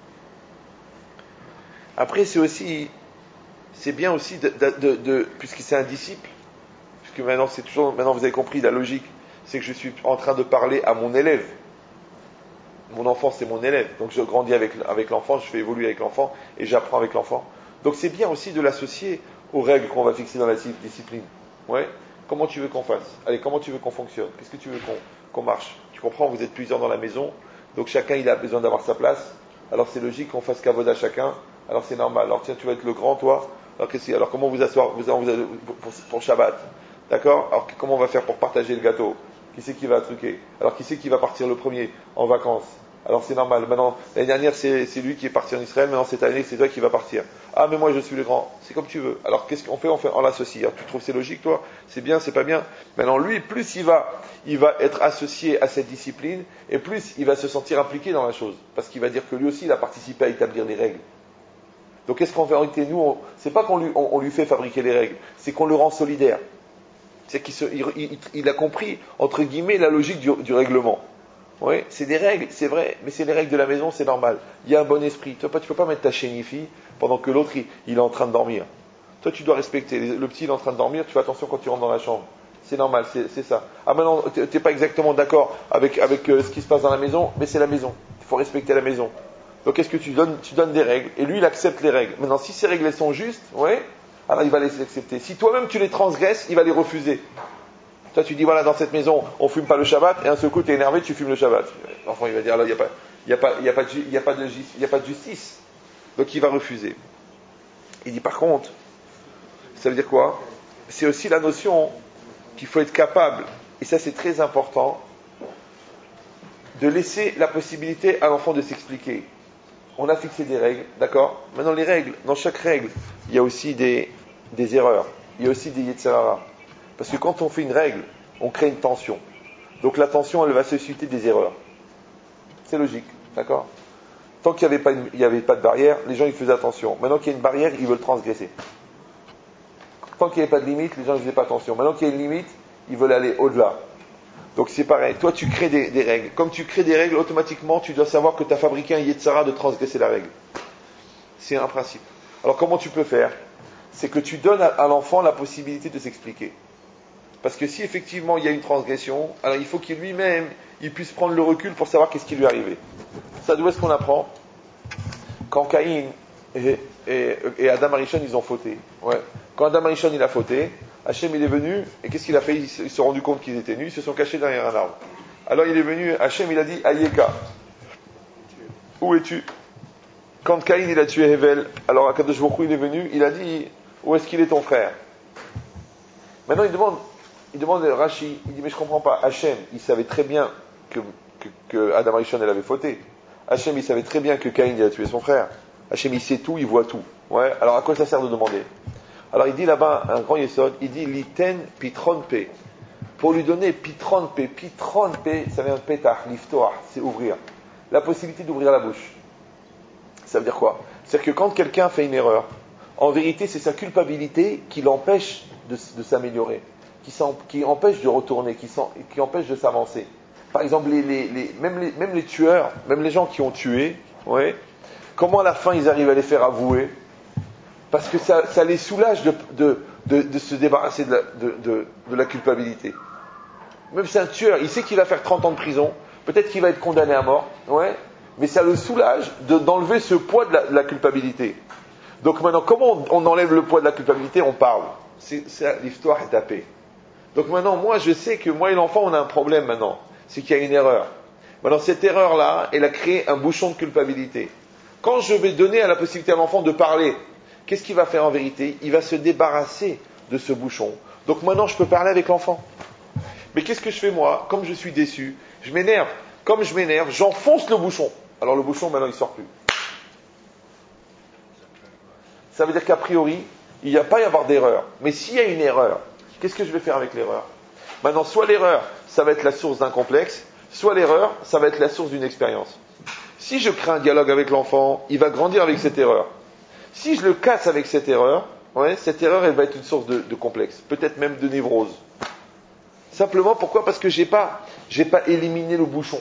Après c'est bien aussi puisque c'est un disciple, puisque maintenant vous avez compris la logique, c'est que je suis en train de parler à mon élève. Mon enfant c'est mon élève, donc je grandis avec l'enfant, je fais évoluer avec l'enfant et j'apprends avec l'enfant. Donc c'est bien aussi de l'associer aux règles qu'on va fixer dans la discipline. Ouais. Comment tu veux qu'on fasse? Allez, comment tu veux qu'on fonctionne? Qu'est-ce que tu veux qu'on marche? Tu comprends? Vous êtes plusieurs dans la maison, donc chacun il a besoin d'avoir sa place. Alors c'est logique qu'on fasse kavod à chacun. Alors c'est normal. Alors tiens, tu vas être le grand, toi. Alors comment vous asseoir pour Shabbat? D'accord? Alors comment on va faire pour partager le gâteau? Qui c'est qui va truquer? Alors qui c'est qui va partir le premier en vacances? Alors c'est normal. Maintenant, l'année dernière c'est lui qui est parti en Israël. Maintenant cette année c'est toi qui vas partir. Ah mais moi je suis le grand. C'est comme tu veux. Alors qu'est-ce qu'on fait? On l'associe. Alors, tu trouves c'est logique toi? C'est bien, c'est pas bien? Maintenant lui, plus il va être associé à cette discipline et plus il va se sentir impliqué dans la chose. Parce qu'il va dire que lui aussi il a participé à établir les règles. Donc qu'est-ce qu'en vérité nous, c'est pas qu'on lui fait fabriquer les règles, c'est qu'on le rend solidaire. C'est qu'il a compris entre guillemets la logique du règlement. Oui, c'est des règles, c'est vrai, mais c'est les règles de la maison, c'est normal. Il y a un bon esprit. Toi, tu peux pas mettre ta chénifie pendant que l'autre, il est en train de dormir. Toi, tu dois respecter. Le petit, il est en train de dormir, tu fais attention quand tu rentres dans la chambre. C'est normal, c'est ça. Ah, maintenant, t'es pas exactement d'accord avec ce qui se passe dans la maison, mais c'est la maison. Il faut respecter la maison. Donc, qu'est-ce que tu donnes? Tu donnes des règles. Et lui, il accepte les règles. Maintenant, si ces règles, elles sont justes, ouais, alors il va les accepter. Si toi-même, tu les transgresses, il va les refuser. Toi, tu dis, voilà, dans cette maison, on fume pas le Shabbat, et un seul coup, tu es énervé, tu fumes le Shabbat. L'enfant, il va dire, là, il n'y a pas de justice. Donc, il va refuser. Il dit, par contre, ça veut dire quoi? C'est aussi la notion qu'il faut être capable, et ça, c'est très important, de laisser la possibilité à l'enfant de s'expliquer. On a fixé des règles, d'accord? Maintenant, les règles, dans chaque règle, il y a aussi des erreurs. Il y a aussi des Yetzirara. Parce que quand on fait une règle, on crée une tension. Donc la tension, elle va susciter des erreurs. C'est logique, d'accord? Tant qu'il n'y avait pas de barrière, les gens ils faisaient attention. Maintenant qu'il y a une barrière, ils veulent transgresser. Tant qu'il n'y avait pas de limite, les gens ne faisaient pas attention. Maintenant qu'il y a une limite, ils veulent aller au-delà. Donc c'est pareil. Toi, tu crées des règles. Comme tu crées des règles, automatiquement, tu dois savoir que tu as fabriqué un Yetzara de transgresser la règle. C'est un principe. Alors comment tu peux faire? C'est que tu donnes à l'enfant la possibilité de s'expliquer. Parce que si effectivement il y a une transgression, alors il faut qu'il lui-même, il puisse prendre le recul pour savoir qu'est-ce qui lui est arrivé. Ça, d'où est-ce qu'on apprend? Quand Caïn et Adam Arishon, ils ont fauté. Ouais. Quand Adam Arishon, il a fauté, Hachem, il est venu, et qu'est-ce qu'il a fait? Ils se sont rendus compte qu'ils étaient nus, ils se sont cachés derrière un arbre. Alors il est venu, Hachem, il a dit, Ayeka, où es-tu? Quand Caïn, il a tué Hevel, alors Akadosh Baruch Hu, il est venu, il a dit, où est-ce qu'il est ton frère? Maintenant il demande à Rashi, il dit, mais je comprends pas, Hachem, il savait très bien que Adam Rishon, elle avait fauté. Hachem, il savait très bien que Caïn, il a tué son frère. Hachem, il sait tout, il voit tout. Ouais, alors à quoi ça sert de demander? Alors il dit là-bas, un grand yesod, il dit, liten pitron pe. Pour lui donner pitron pe, ça vient de pétach, liftoah, c'est ouvrir. La possibilité d'ouvrir la bouche. Ça veut dire quoi? C'est-à-dire que quand quelqu'un fait une erreur, en vérité, c'est sa culpabilité qui l'empêche de s'améliorer, qui empêche de retourner, qui empêche de s'avancer. Par exemple, même les tueurs, même les gens qui ont tué, ouais, comment à la fin ils arrivent à les faire avouer? Parce que ça les soulage de se débarrasser de la culpabilité. Même si c'est un tueur, il sait qu'il va faire 30 ans de prison, peut-être qu'il va être condamné à mort, ouais, mais ça le soulage d'enlever ce poids de la culpabilité. Donc maintenant, comment on enlève le poids de la culpabilité? On parle. L'histoire est tapée. Donc maintenant, moi je sais que moi et l'enfant, on a un problème maintenant. C'est qu'il y a une erreur. Maintenant, cette erreur-là, elle a créé un bouchon de culpabilité. Quand je vais donner à la possibilité à l'enfant de parler, qu'est-ce qu'il va faire en vérité? Il va se débarrasser de ce bouchon. Donc maintenant, je peux parler avec l'enfant. Mais qu'est-ce que je fais moi? Comme je suis déçu, je m'énerve. Comme je m'énerve, j'enfonce le bouchon. Alors le bouchon, maintenant, il ne sort plus. Ça veut dire qu'a priori, il n'y a pas y avoir d'erreur. Mais s'il y a une erreur, qu'est-ce que je vais faire avec l'erreur? Maintenant, soit l'erreur, ça va être la source d'un complexe, soit l'erreur, ça va être la source d'une expérience. Si je crée un dialogue avec l'enfant, il va grandir avec cette erreur. Si je le casse avec cette erreur, ouais, cette erreur, elle va être une source de complexe, peut-être même de névrose. Simplement, pourquoi? Parce que j'ai pas éliminé le bouchon.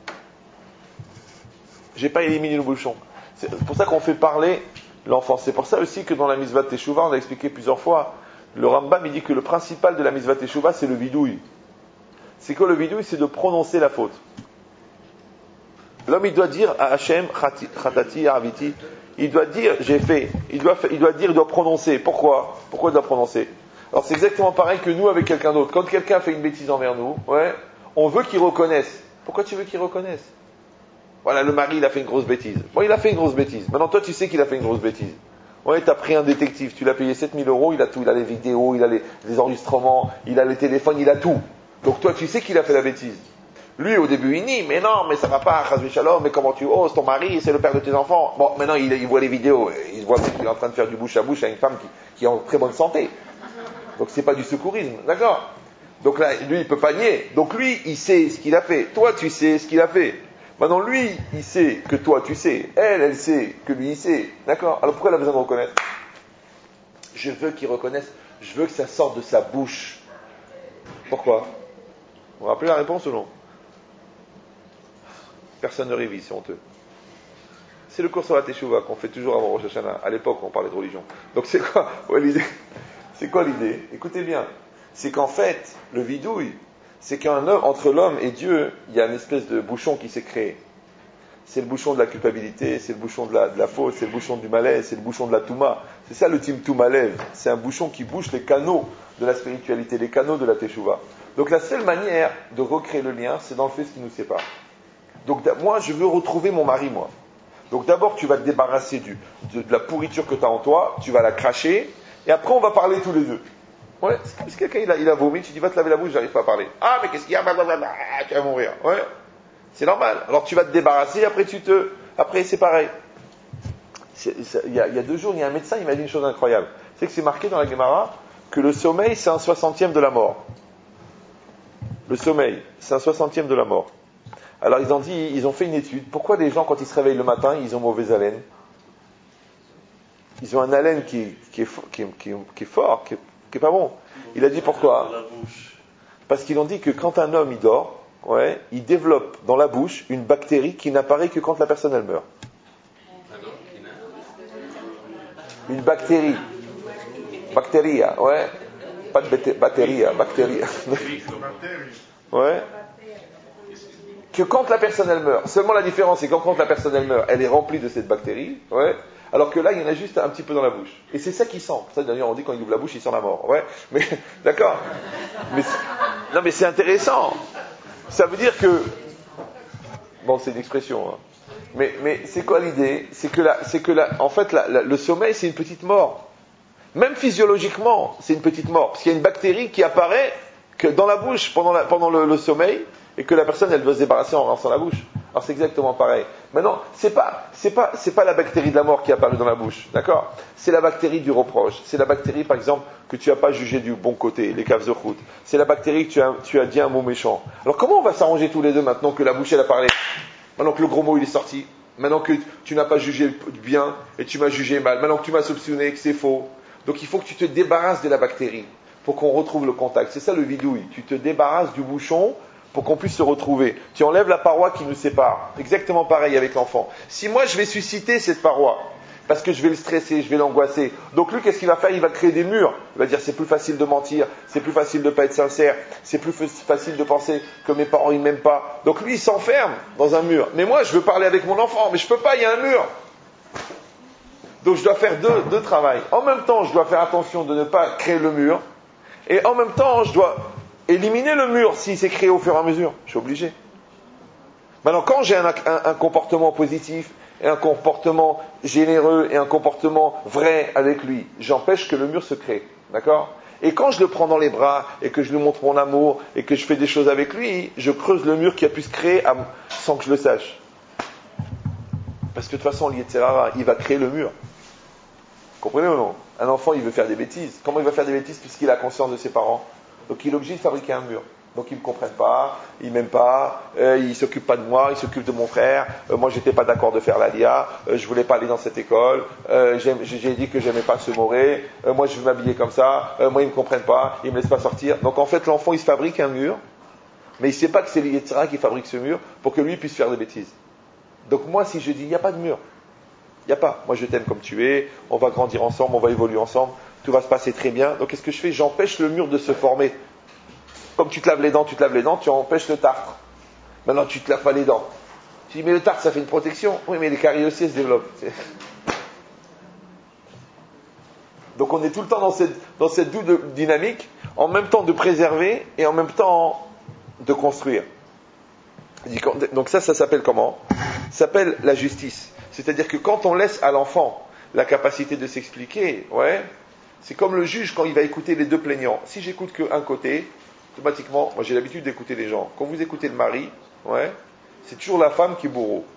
J'ai pas éliminé le bouchon. C'est pour ça qu'on fait parler l'enfant. C'est pour ça aussi que dans la Mitzvah Teshuvah, on a expliqué plusieurs fois, le Rambam, il dit que le principal de la Mitzvah Teshuvah, c'est le vidouille. C'est quoi le vidouille? C'est de prononcer la faute. L'homme, il doit dire à Hachem, Khatati, Arviti, il doit dire, j'ai fait. Il doit prononcer. Pourquoi il doit prononcer? Alors c'est exactement pareil que nous avec quelqu'un d'autre. Quand quelqu'un fait une bêtise envers nous, ouais, on veut qu'il reconnaisse. Pourquoi tu veux qu'il reconnaisse? Voilà, le mari, il a fait une grosse bêtise. Bon, il a fait une grosse bêtise. Maintenant, toi, tu sais qu'il a fait une grosse bêtise. Ouais, t'as pris un détective, tu l'as payé 7000 €, il a tout, il a les vidéos, il a les enregistrements, il a les téléphones, il a tout. Donc toi, tu sais qu'il a fait la bêtise. Lui, au début, il nie, mais non, mais ça va pas, Chazvi Shalom, mais comment tu oses, ton mari, c'est le père de tes enfants. Bon, maintenant, il voit les vidéos, il voit qu'il est en train de faire du bouche à bouche à une femme qui est en très bonne santé. Donc c'est pas du secourisme, d'accord? Donc là, lui, il peut pas nier. Donc lui, il sait ce qu'il a fait. Toi, tu sais ce qu'il a fait. Maintenant, lui, il sait que toi, tu sais. Elle sait que lui, il sait. D'accord? Alors pourquoi elle a besoin de reconnaître? Je veux qu'il reconnaisse. Je veux que ça sorte de sa bouche. Pourquoi? Vous vous rappelez la réponse ou non? Personne ne révise, c'est honteux. C'est le cours sur la Teshuvah qu'on fait toujours avant Rosh Hashanah. À l'époque, on parlait de religion. Donc c'est quoi l'idée? C'est quoi l'idée? Écoutez bien. C'est qu'en fait, le vidouille, c'est qu'entre l'homme et Dieu, il y a une espèce de bouchon qui s'est créé. C'est le bouchon de la culpabilité, c'est le bouchon de la faute, c'est le bouchon du malaise, c'est le bouchon de la touma. C'est ça le timtoum alev. C'est un bouchon qui bouche les canaux de la spiritualité, les canaux de la teshuva. Donc la seule manière de recréer le lien, c'est dans le fait ce qui nous sépare. Donc moi, je veux retrouver mon mari, moi. Donc d'abord, tu vas te débarrasser de la pourriture que tu as en toi, tu vas la cracher, et après on va parler tous les deux. Ouais, si quelqu'un il a vomi, tu dis va te laver la bouche, j'arrive pas à parler. Ah, mais qu'est-ce qu'il y a? Tu vas mourir. Ouais, c'est normal. Alors tu vas te débarrasser, après c'est pareil. Il y a 2 jours, il y a un médecin, il m'a dit une chose incroyable. C'est que c'est marqué dans la Gemara que le sommeil, c'est un 60e de la mort. Le sommeil, c'est un 60e de la mort. Alors ils ont fait une étude. Pourquoi les gens, quand ils se réveillent le matin, ils ont mauvaise haleine? Ils ont un haleine qui est fort, qui est pas bon. Il a dit pourquoi? Parce qu'ils ont dit que quand un homme il dort, ouais, il développe dans la bouche une bactérie qui n'apparaît que quand la personne elle meurt. Une bactérie. Bactéria, ouais. Pas de bactéria, bactéria. Ouais. Que quand la personne elle meurt, seulement la différence c'est que quand la personne elle meurt, elle est remplie de cette bactérie, ouais. Alors que là, il y en a juste un petit peu dans la bouche. Et c'est ça qui sent. Ça, d'ailleurs, on dit quand il ouvre la bouche, il sent la mort. Ouais. Mais, d'accord. Mais c'est intéressant. Ça veut dire que... Bon, c'est une expression, hein. Mais c'est quoi l'idée? En fait, le sommeil, c'est une petite mort. Même physiologiquement, c'est une petite mort. Parce qu'il y a une bactérie qui apparaît que dans la bouche pendant le sommeil, et que la personne, elle doit se débarrasser en rinçant la bouche. Alors c'est exactement pareil. Maintenant, c'est pas la bactérie de la mort qui apparaît dans la bouche, d'accord? C'est la bactérie du reproche. C'est la bactérie, par exemple, que tu n'as pas jugé du bon côté, les caves de route. C'est la bactérie que tu as dit un mot méchant. Alors comment on va s'arranger tous les deux maintenant que la bouche, elle a parlé? Maintenant que le gros mot, il est sorti. Maintenant que tu n'as pas jugé bien et tu m'as jugé mal. Maintenant que tu m'as soupçonné que c'est faux. Donc il faut que tu te débarrasses de la bactérie pour qu'on retrouve le contact. C'est ça le vidouille. Tu te débarrasses du bouchon pour qu'on puisse se retrouver. Tu enlèves la paroi qui nous sépare. Exactement pareil avec l'enfant. Si moi je vais susciter cette paroi, parce que je vais le stresser, je vais l'angoisser, donc lui qu'est-ce qu'il va faire? Il va créer des murs. Il va dire c'est plus facile de mentir, c'est plus facile de ne pas être sincère, c'est plus facile de penser que mes parents ils m'aiment pas. Donc lui il s'enferme dans un mur. Mais moi je veux parler avec mon enfant, mais je peux pas, il y a un mur. Donc je dois faire deux travail. En même temps je dois faire attention de ne pas créer le mur, et en même temps je dois éliminer le mur s'il s'est créé au fur et à mesure. Je suis obligé. Maintenant, quand j'ai un comportement positif, et un comportement généreux, et un comportement vrai avec lui, j'empêche que le mur se crée. D'accord? Et quand je le prends dans les bras, et que je lui montre mon amour, et que je fais des choses avec lui, je creuse le mur qui a pu se créer sans que je le sache. Parce que de toute façon, l'Yetzirara, il va créer le mur. Vous comprenez ou non? Un enfant, il veut faire des bêtises. Comment il va faire des bêtises puisqu'il a conscience de ses parents? Donc il est obligé de fabriquer un mur. Donc ils ne me comprennent pas, ils ne m'aiment pas, ils ne s'occupent pas de moi, ils s'occupent de mon frère, moi j'étais pas d'accord de faire l'ALIA, je voulais pas aller dans cette école, j'ai dit que j'aimais pas se morer, moi je veux m'habiller comme ça, moi ils ne me comprennent pas, ils ne me laissent pas sortir. Donc en fait l'enfant il se fabrique un mur, mais il ne sait pas que c'est l'Yetzirah qui fabrique ce mur pour que lui puisse faire des bêtises. Donc moi si je dis il n'y a pas de mur, il n'y a pas, moi je t'aime comme tu es, on va grandir ensemble, on va évoluer ensemble, tout va se passer très bien. Donc qu'est-ce que je fais? J'empêche le mur de se former. Comme tu te laves les dents, tu empêches le tartre. Maintenant tu te laves pas les dents. Tu dis mais le tartre ça fait une protection. Oui mais les caries aussi se développent. Donc on est tout le temps dans cette double dynamique, en même temps de préserver et en même temps de construire. Donc ça s'appelle comment? Ça s'appelle la justice. C'est-à-dire que quand on laisse à l'enfant la capacité de s'expliquer, ouais, c'est comme le juge quand il va écouter les deux plaignants. Si j'écoute qu'un côté, automatiquement, moi j'ai l'habitude d'écouter les gens. Quand vous écoutez le mari, ouais, c'est toujours la femme qui est bourreau.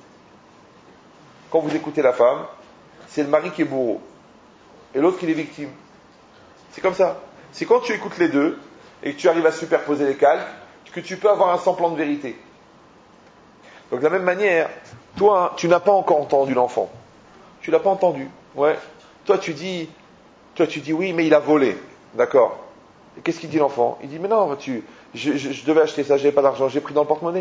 Quand vous écoutez la femme, c'est le mari qui est bourreau. Et l'autre qui est victime. C'est comme ça. C'est quand tu écoutes les deux, et que tu arrives à superposer les calques, que tu peux avoir un semblant de vérité. Donc de la même manière, toi, tu n'as pas encore entendu l'enfant. Tu l'as pas entendu. Ouais. Toi tu dis oui, mais il a volé. D'accord. Et qu'est-ce qu'il dit l'enfant? Il dit mais non, je devais acheter ça, j'avais pas d'argent, j'ai pris dans le porte-monnaie.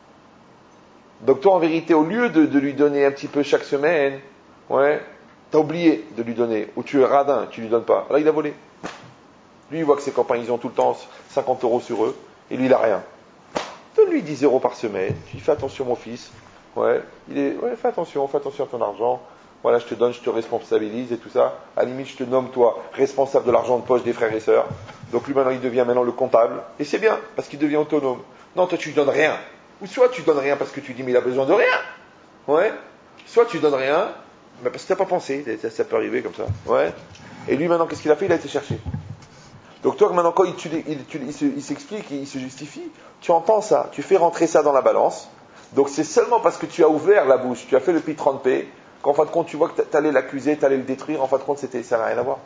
Donc toi en vérité, au lieu de lui donner un petit peu chaque semaine, ouais, t'as oublié de lui donner, ou tu es radin, tu lui donnes pas. Là il a volé. Lui il voit que ses copains ils ont tout le temps 50 € sur eux, et lui il a rien. Donne-lui 10 € par semaine, tu dis fais attention mon fils, ouais, fais attention à ton argent. Voilà, je te donne, je te responsabilise et tout ça. À la limite, je te nomme, toi, responsable de l'argent de poche des frères et sœurs. Donc lui, maintenant, il devient le comptable. Et c'est bien, parce qu'il devient autonome. Non, toi, tu lui donnes rien. Ou soit tu donnes rien parce que tu dis, mais il a besoin de rien. Ouais. Soit tu donnes rien, mais parce que tu n'as pas pensé. Ça peut arriver comme ça. Ouais. Et lui, maintenant, qu'est-ce qu'il a fait? Il a été chercher. Donc toi, maintenant, quand il s'explique, il se justifie, tu entends ça. Tu fais rentrer ça dans la balance. Donc c'est seulement parce que tu as ouvert la bouche, tu as fait le P30P, qu'en fin de compte, tu vois que tu allais l'accuser, tu allais le détruire, en fin de compte, ça n'a rien à voir.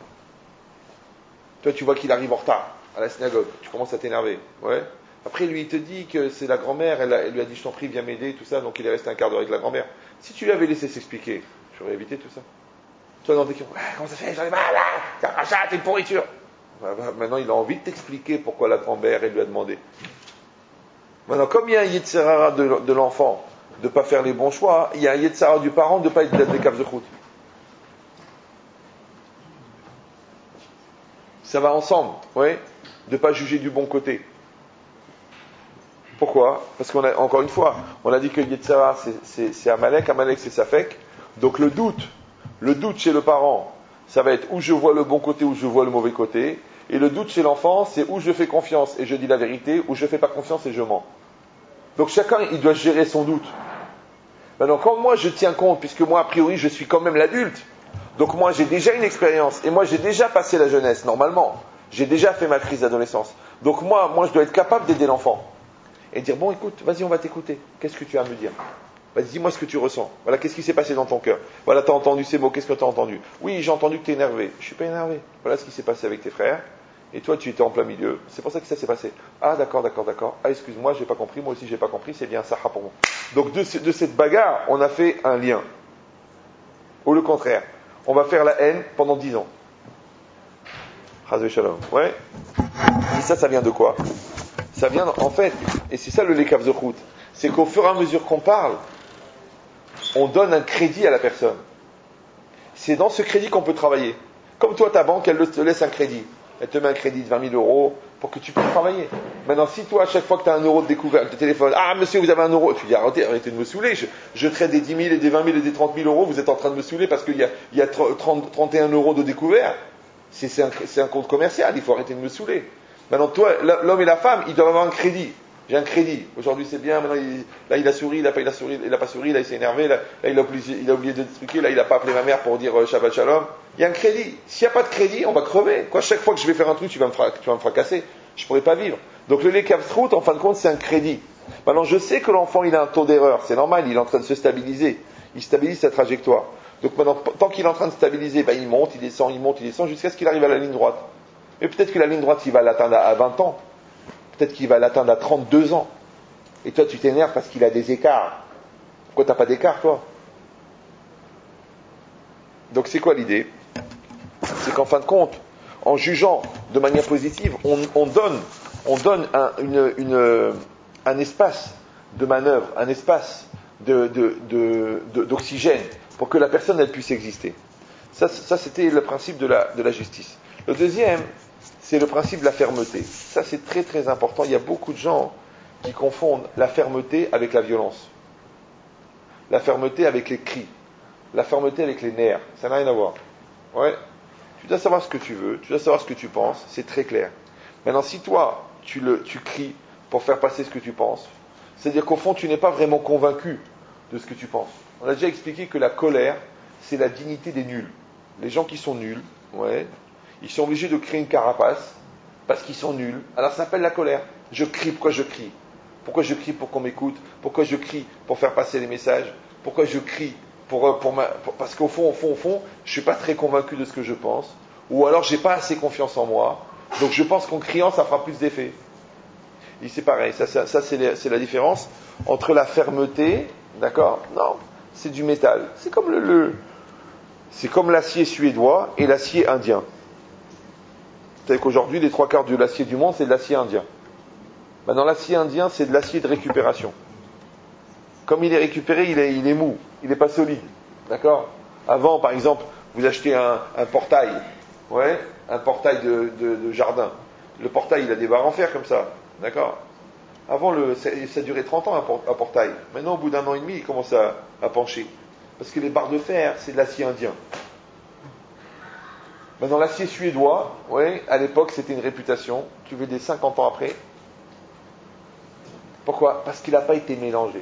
Toi, tu vois qu'il arrive en retard à la synagogue, tu commences à t'énerver. Ouais. Après, lui, il te dit que c'est la grand-mère, elle lui a dit, je t'en prie, viens m'aider, tout ça, donc il est resté un quart d'heure avec la grand-mère. Si tu lui avais laissé s'expliquer, j'aurais évité tout ça. Toi, dans des questions, comment ça fait, j'en ai marre, là, t'es un rachat, t'es une pourriture. Maintenant, il a envie de t'expliquer pourquoi la grand-mère, elle lui a demandé. Maintenant, comme il y a un Yetzirara de l'enfant, de ne pas faire les bons choix, il y a un Yetzirah du parent de ne pas être des caves de route. Ça va ensemble, oui, de ne pas juger du bon côté. Pourquoi? Parce qu'on a, encore une fois, on a dit que Yetzirah c'est Amalek c'est Safek. Donc le doute chez le parent, ça va être où je vois le bon côté, où je vois le mauvais côté. Et le doute chez l'enfant, c'est où je fais confiance et je dis la vérité, où je fais pas confiance et je mens. Donc chacun, il doit gérer son doute. Maintenant, quand moi je tiens compte, puisque moi, a priori, je suis quand même l'adulte, donc moi j'ai déjà une expérience, et moi j'ai déjà passé la jeunesse, normalement. J'ai déjà fait ma crise d'adolescence. Donc moi je dois être capable d'aider l'enfant. Et dire, bon écoute, vas-y, on va t'écouter. Qu'est-ce que tu as à me dire? Vas-y, dis-moi ce que tu ressens. Voilà, qu'est-ce qui s'est passé dans ton cœur? Voilà, t'as entendu ces mots, qu'est-ce que t'as entendu? Oui, j'ai entendu que t'es énervé. Je suis pas énervé. Voilà ce qui s'est passé avec tes frères. Et toi, tu étais en plein milieu. C'est pour ça que ça s'est passé. Ah, d'accord. Ah, excuse-moi, j'ai pas compris. Moi aussi, j'ai pas compris. C'est bien ça pour moi. Donc, de cette bagarre, on a fait un lien. Ou le contraire. On va faire la haine pendant 10 ans. Chazvé shalom. Ouais. Et ça vient de quoi? Ça vient, en fait, et c'est ça le lekav zochut, c'est qu'au fur et à mesure qu'on parle, on donne un crédit à la personne. C'est dans ce crédit qu'on peut travailler. Comme toi, ta banque, elle te laisse un crédit. Elle te met un crédit de 20 000 euros pour que tu puisses travailler. Maintenant, si toi, à chaque fois que tu as un euro de découvert, de téléphone, ah monsieur, vous avez un euro, tu dis arrêtez de me saouler, je traite des 10 000 et des 20 000 et des 30 000 euros, vous êtes en train de me saouler parce qu'il y a 31 euros de découvert. C'est un compte commercial, il faut arrêter de me saouler. Maintenant, toi, l'homme et la femme, ils doivent avoir un crédit. J'ai un crédit. Aujourd'hui, c'est bien. Maintenant, il a souri, il a pas souri, là, il s'est énervé, là, il a oublié de truquer, là, il a pas appelé ma mère pour dire Shabbat Shalom. Il y a un crédit. S'il n'y a pas de crédit, on va crever. Chaque fois que je vais faire un truc, tu vas me fracasser. Je ne pourrai pas vivre. Donc, le lekavsrout, en fin de compte, c'est un crédit. Maintenant, je sais que l'enfant, il a un taux d'erreur. C'est normal, il est en train de se stabiliser. Il stabilise sa trajectoire. Donc, maintenant, tant qu'il est en train de stabiliser, il monte, il descend, jusqu'à ce qu'il arrive à la ligne droite. Mais peut-être que la ligne droite, il va l'atteindre à 20 ans. Peut-être qu'il va l'atteindre à 32 ans. Et toi, tu t'énerves parce qu'il a des écarts. Pourquoi tu n'as pas d'écart, toi? Donc, c'est quoi l'idée? C'est qu'en fin de compte, en jugeant de manière positive, on donne un espace de manœuvre, un espace d'oxygène pour que la personne, elle puisse exister. Ça c'était le principe de la justice. Le deuxième, c'est le principe de la fermeté. Ça, c'est très très important. Il y a beaucoup de gens qui confondent la fermeté avec la violence. La fermeté avec les cris. La fermeté avec les nerfs. Ça n'a rien à voir. Ouais. Tu dois savoir ce que tu veux, tu dois savoir ce que tu penses, c'est très clair. Maintenant, si toi, tu cries pour faire passer ce que tu penses, c'est-à-dire qu'au fond, tu n'es pas vraiment convaincu de ce que tu penses. On a déjà expliqué que la colère, c'est la dignité des nuls. Les gens qui sont nuls, ouais, ils sont obligés de créer une carapace parce qu'ils sont nuls. Alors ça s'appelle la colère. Je crie, pourquoi je crie? Pourquoi je crie pour qu'on m'écoute? Pourquoi je crie pour faire passer les messages? Pourquoi je crie parce qu'au fond, je suis pas très convaincu de ce que je pense, ou alors j'ai pas assez confiance en moi, donc je pense qu'en criant, ça fera plus d'effet. Et c'est pareil, ça c'est la différence entre la fermeté, d'accord? Non, c'est du métal. C'est comme l'acier suédois et l'acier indien. C'est-à-dire qu'aujourd'hui, les 3/4 de l'acier du monde, c'est de l'acier indien. Maintenant, l'acier indien, c'est de l'acier de récupération. Comme il est récupéré, il est mou, il n'est pas solide. D'accord? Avant, par exemple, vous achetez un portail, ouais, un portail de jardin. Le portail, il a des barres en fer comme ça. D'accord? Avant, ça durait 30 ans un portail. Maintenant, au bout d'1 an et demi, il commence à pencher. Parce que les barres de fer, c'est de l'acier indien. Maintenant, l'acier suédois, ouais, à l'époque, c'était une réputation. Tu veux des 50 ans après. Pourquoi? Parce qu'il n'a pas été mélangé.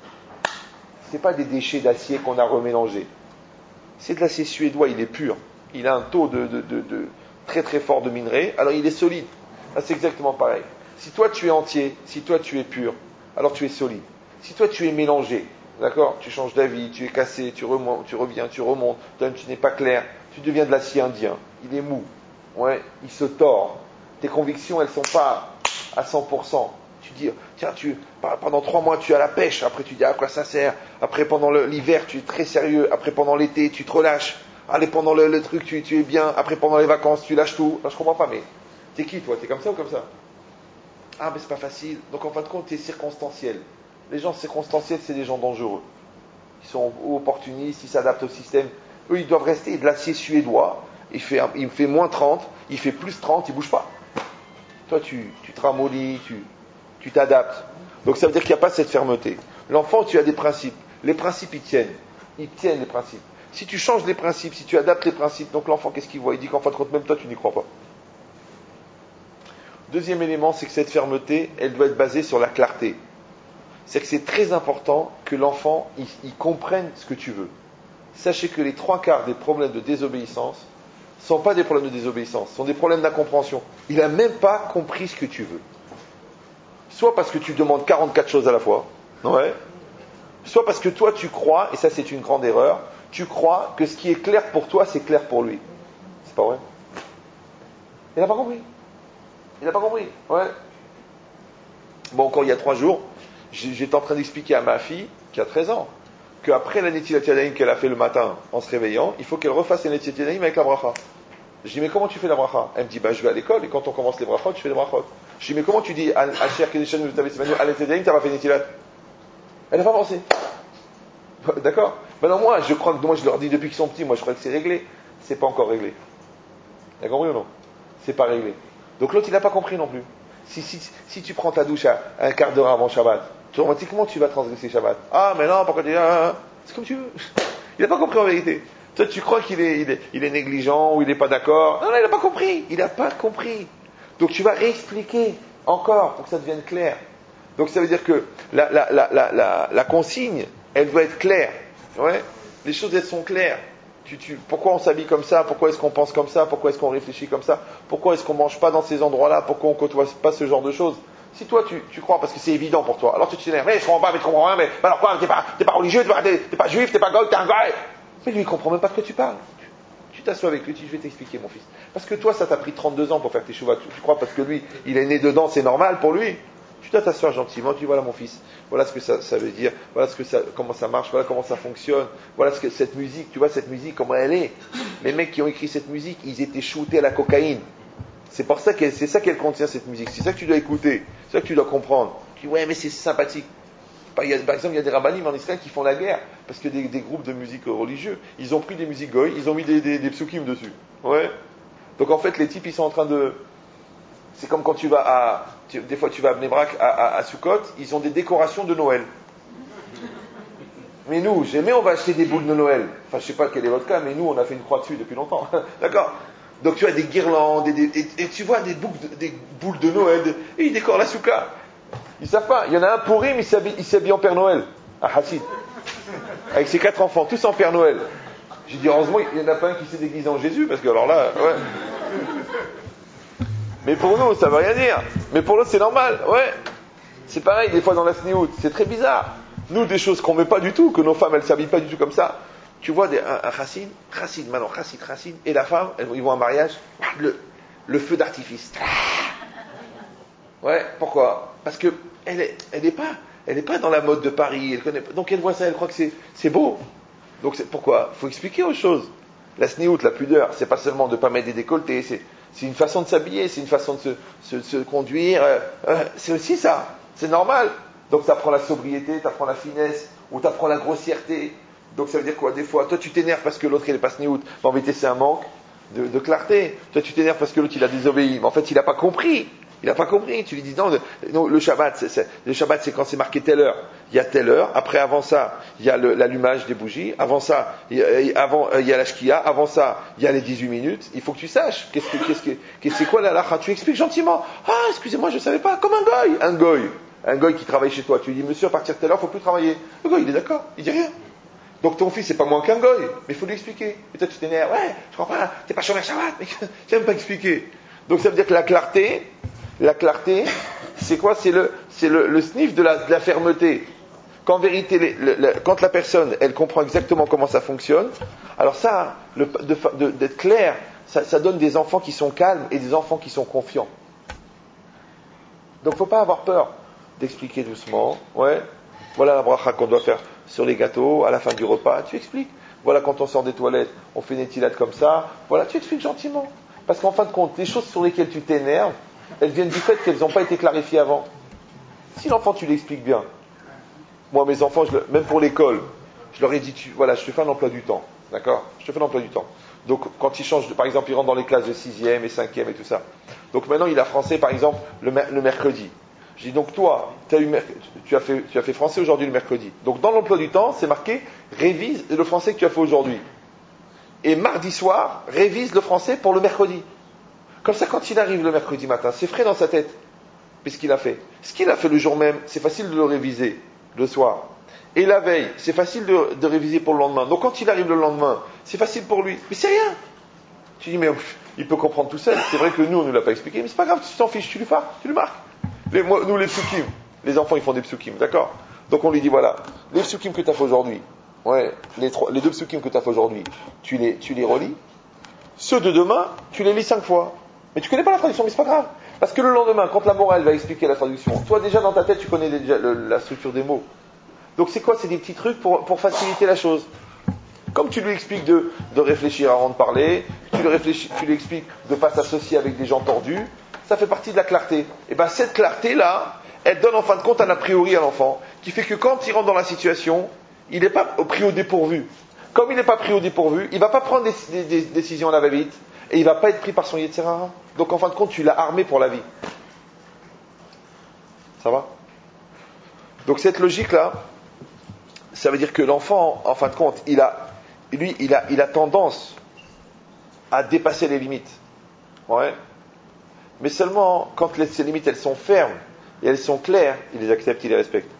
Ce n'est pas des déchets d'acier qu'on a remélangés. C'est de l'acier suédois, il est pur. Il a un taux de très très fort de minerais, alors il est solide. Là, c'est exactement pareil. Si toi tu es entier, si toi tu es pur, alors tu es solide. Si toi tu es mélangé, d'accord, tu changes d'avis, tu es cassé, tu reviens, tu remontes, tu n'es pas clair, tu deviens de l'acier indien. Il est mou, ouais, il se tord. Tes convictions, elles ne sont pas à 100%. Tu dis, tiens, pendant 3 mois, tu es à la pêche. Après, tu dis, à quoi ça sert? Après, pendant l'hiver, tu es très sérieux. Après, pendant l'été, tu te relâches. Allez, pendant le truc, tu es bien. Après, pendant les vacances, tu lâches tout. Alors, je comprends pas, mais t'es qui, toi? T'es comme ça ou comme ça? Ah, mais c'est pas facile. Donc, en fin de compte, t'es circonstanciel. Les gens circonstanciels, c'est des gens dangereux. Ils sont opportunistes, ils s'adaptent au système. Eux, ils doivent rester de l'acier suédois. Il fait moins 30, il fait plus 30, il bouge pas. Toi, tu te ramollis, tu t'adaptes. Donc ça veut dire qu'il n'y a pas cette fermeté. L'enfant, tu as des principes. Les principes, ils tiennent. Ils tiennent les principes. Si tu changes les principes, si tu adaptes les principes, donc l'enfant, qu'est-ce qu'il voit? Il dit qu'en fin de compte, même toi, tu n'y crois pas. Deuxième élément, c'est que cette fermeté, elle doit être basée sur la clarté. c'est que c'est très important que l'enfant il comprenne ce que tu veux. Sachez que les 3/4 des problèmes de désobéissance ne sont pas des problèmes de désobéissance, sont des problèmes d'incompréhension. Il n'a même pas compris ce que tu veux. Soit parce que tu demandes 44 choses à la fois, ouais. Soit parce que toi tu crois, et ça c'est une grande erreur, tu crois que ce qui est clair pour toi c'est clair pour lui. C'est pas vrai. Il n'a pas compris. Il n'a pas compris, ouais. Bon, encore il y a 3 jours, j'étais en train d'expliquer à ma fille, qui a 13 ans, qu'après la Netilat Yadayim qu'elle a fait le matin en se réveillant, il faut qu'elle refasse la Netilat Yadayim avec la bracha. Je dis, mais comment tu fais la bracha? Elle me dit, je vais à l'école et quand on commence les brachot, tu fais les brachot. Je dis, mais comment tu dis, Asher Kedishan Mutavis Manu, à la Netilat Yadayim, tu n'as pas fait Netilat? Elle n'a pas pensé. D'accord? Maintenant, moi, je leur dis depuis qu'ils sont petits, moi, je crois que c'est réglé. C'est pas encore réglé. Tu as compris ou non? C'est pas réglé. Donc l'autre, il n'a pas compris non plus. Si tu prends ta douche à un quart d'heure avant Shabbat, automatiquement tu vas transgresser Shabbat. Ah, mais non, pourquoi tu dis c'est comme tu veux. Il n'a pas compris en vérité. Toi, tu crois qu'il est négligent ou il n'est pas d'accord. Non, il n'a pas compris. Il n'a pas compris. Donc tu vas réexpliquer encore pour que ça devienne clair. Donc ça veut dire que la consigne, elle doit être claire. Ouais. Les choses, elles sont claires. Pourquoi on s'habille comme ça? Pourquoi est-ce qu'on pense comme ça? Pourquoi est-ce qu'on réfléchit comme ça? Pourquoi est-ce qu'on ne mange pas dans ces endroits-là? Pourquoi on ne côtoie pas ce genre de choses? Si toi tu crois parce que c'est évident pour toi, alors tu t'énerves, mais je comprends pas, mais tu comprends rien, mais alors quoi? T'es pas religieux, t'es pas juif, t'es pas goy, t'es un goy. Mais lui il comprend même pas de quoi tu parles. Tu t'assois avec lui, je vais t'expliquer mon fils. Parce que toi ça t'a pris 32 ans pour faire tes chouvas. Tu crois parce que lui il est né dedans, c'est normal pour lui. Tu dois t'asseoir gentiment, tu dis voilà mon fils, voilà ce que ça veut dire, voilà comment ça marche, voilà comment ça fonctionne, voilà ce que cette musique, tu vois cette musique comment elle est. Les mecs qui ont écrit cette musique, ils étaient shootés à la cocaïne. C'est ça qu'elle contient cette musique, c'est ça que tu dois écouter, c'est ça que tu dois comprendre. Tu dis ouais mais c'est sympathique. Par exemple il y a des rabbanim en Israël qui font la guerre parce que des groupes de musique religieux, ils ont pris des musiques goy, ils ont mis des psukim dessus. Ouais. Donc en fait les types ils sont en train de... C'est comme quand des fois tu vas à Bnei Brak, à Sukkot, ils ont des décorations de Noël. Mais nous, jamais on va acheter des boules de Noël. Enfin, je sais pas quel est votre cas, mais nous, on a fait une croix dessus depuis longtemps. D'accord? Donc tu as des guirlandes, et tu vois des boules de Noël, et ils décorent la soukha. Ils savent pas. Il y en a un pour Rim, il s'habille en Père Noël, à Hassid. Avec ses 4 enfants, tous en Père Noël. J'ai dit, heureusement, il y en a pas un qui s'est déguisé en Jésus, parce que alors là, ouais. Mais pour nous, ça veut rien dire. Mais pour l'autre, c'est normal. Ouais. C'est pareil, des fois dans la sniout. C'est très bizarre. Nous, des choses qu'on met pas du tout, que nos femmes, elles s'habillent pas du tout comme ça. Tu vois un chassid, et la femme, ils vont à un mariage, le feu d'artifice. Ouais, pourquoi? Parce que elle est pas dans la mode de Paris. Elle connaît pas. Donc elle voit ça, elle croit que c'est beau. Donc pourquoi? Faut expliquer autre chose. La sniout, la pudeur, c'est pas seulement de pas mettre des décolletés, c'est une façon de s'habiller, c'est une façon de se conduire. C'est aussi ça. C'est normal. Donc tu apprends la sobriété, tu apprends la finesse, ou tu apprends la grossièreté. Donc ça veut dire quoi? Des fois, toi tu t'énerves parce que l'autre il est pas sniout. En vérité c'est un manque de clarté. Toi tu t'énerves parce que l'autre il a désobéi. Mais en fait il n'a pas compris. Il n'a pas compris. Tu lui dis non, le Shabbat, c'est quand c'est marqué telle heure. Il y a telle heure. Après, avant ça, il y a l'allumage des bougies. Avant ça, il y a la shkia. Avant ça, il y a les 18 minutes. Il faut que tu saches. C'est quoi la lacha? Tu expliques gentiment. Ah, excusez-moi, je ne savais pas. Comme un goy. Un goy qui travaille chez toi. Tu lui dis, monsieur, à partir de telle heure, il ne faut plus travailler. Le goy, il est d'accord. Il dit rien. Donc ton fils, c'est pas moins qu'un goy. Mais il faut lui expliquer. Et toi, tu t'énerves. Ouais, je comprends pas. T'es pas chômeur Shabbat. Mais tu n'as même pas expliqué. Donc ça veut dire que la clarté, c'est quoi? C'est le sniff de la fermeté. Qu'en vérité, quand la personne, elle comprend exactement comment ça fonctionne, alors ça, d'être clair, ça donne des enfants qui sont calmes et des enfants qui sont confiants. Donc, faut pas avoir peur d'expliquer doucement. Ouais. Voilà la bracha qu'on doit faire sur les gâteaux à la fin du repas. Tu expliques. Voilà, quand on sort des toilettes, on fait une étilade comme ça. Voilà, tu expliques gentiment. Parce qu'en fin de compte, les choses sur lesquelles tu t'énerves, elles viennent du fait qu'elles n'ont pas été clarifiées avant. Si l'enfant, tu l'expliques bien. Moi, mes enfants, même pour l'école, je leur ai dit, voilà, je te fais un emploi du temps. D'accord? Je te fais un emploi du temps. Donc, quand ils changent, par exemple, ils rentrent dans les classes de 6e et 5e et tout ça. Donc, maintenant, il a français, par exemple, le mercredi. Je dis, donc, toi, tu as fait français aujourd'hui le mercredi. Donc, dans l'emploi du temps, c'est marqué, révise le français que tu as fait aujourd'hui. Et mardi soir, révise le français pour le mercredi. Comme ça, quand il arrive le mercredi matin, c'est frais dans sa tête. Puis ce qu'il a fait. Ce qu'il a fait le jour même, c'est facile de le réviser. le soir. Et la veille, c'est facile de réviser pour le lendemain. Donc quand il arrive le lendemain, c'est facile pour lui. Mais c'est rien. Tu dis, mais il peut comprendre tout seul. C'est vrai que nous, on ne nous l'a pas expliqué, mais c'est pas grave, tu t'en fiches, tu le marques. Nous, les psukim, les enfants, ils font des psukim, d'accord? Donc on lui dit, voilà, les psukim que tu as fait aujourd'hui, ouais, les deux psukim que tu as fait aujourd'hui, tu les relis. Ceux de demain, tu les lis 5 fois. Mais tu connais pas la traduction, mais c'est pas grave. Parce que le lendemain, quand la morale va expliquer la traduction, toi déjà dans ta tête, tu connais déjà la structure des mots. Donc c'est quoi? C'est des petits trucs pour faciliter la chose. Comme tu lui expliques de réfléchir avant de parler, tu lui expliques de ne pas s'associer avec des gens tordus, ça fait partie de la clarté. Et bien cette clarté-là, elle donne en fin de compte un a priori à l'enfant, qui fait que quand il rentre dans la situation, il n'est pas pris au dépourvu. Comme il n'est pas pris au dépourvu, il ne va pas prendre des décisions à la va-vite, et il ne va pas être pris par son Yetzirah. Donc en fin de compte, tu l'as armé pour la vie. Ça va? Donc cette logique-là, ça veut dire que l'enfant, en fin de compte, il a tendance à dépasser les limites. Ouais. Mais seulement quand ces limites, elles sont fermes et elles sont claires, il les accepte, il les respecte.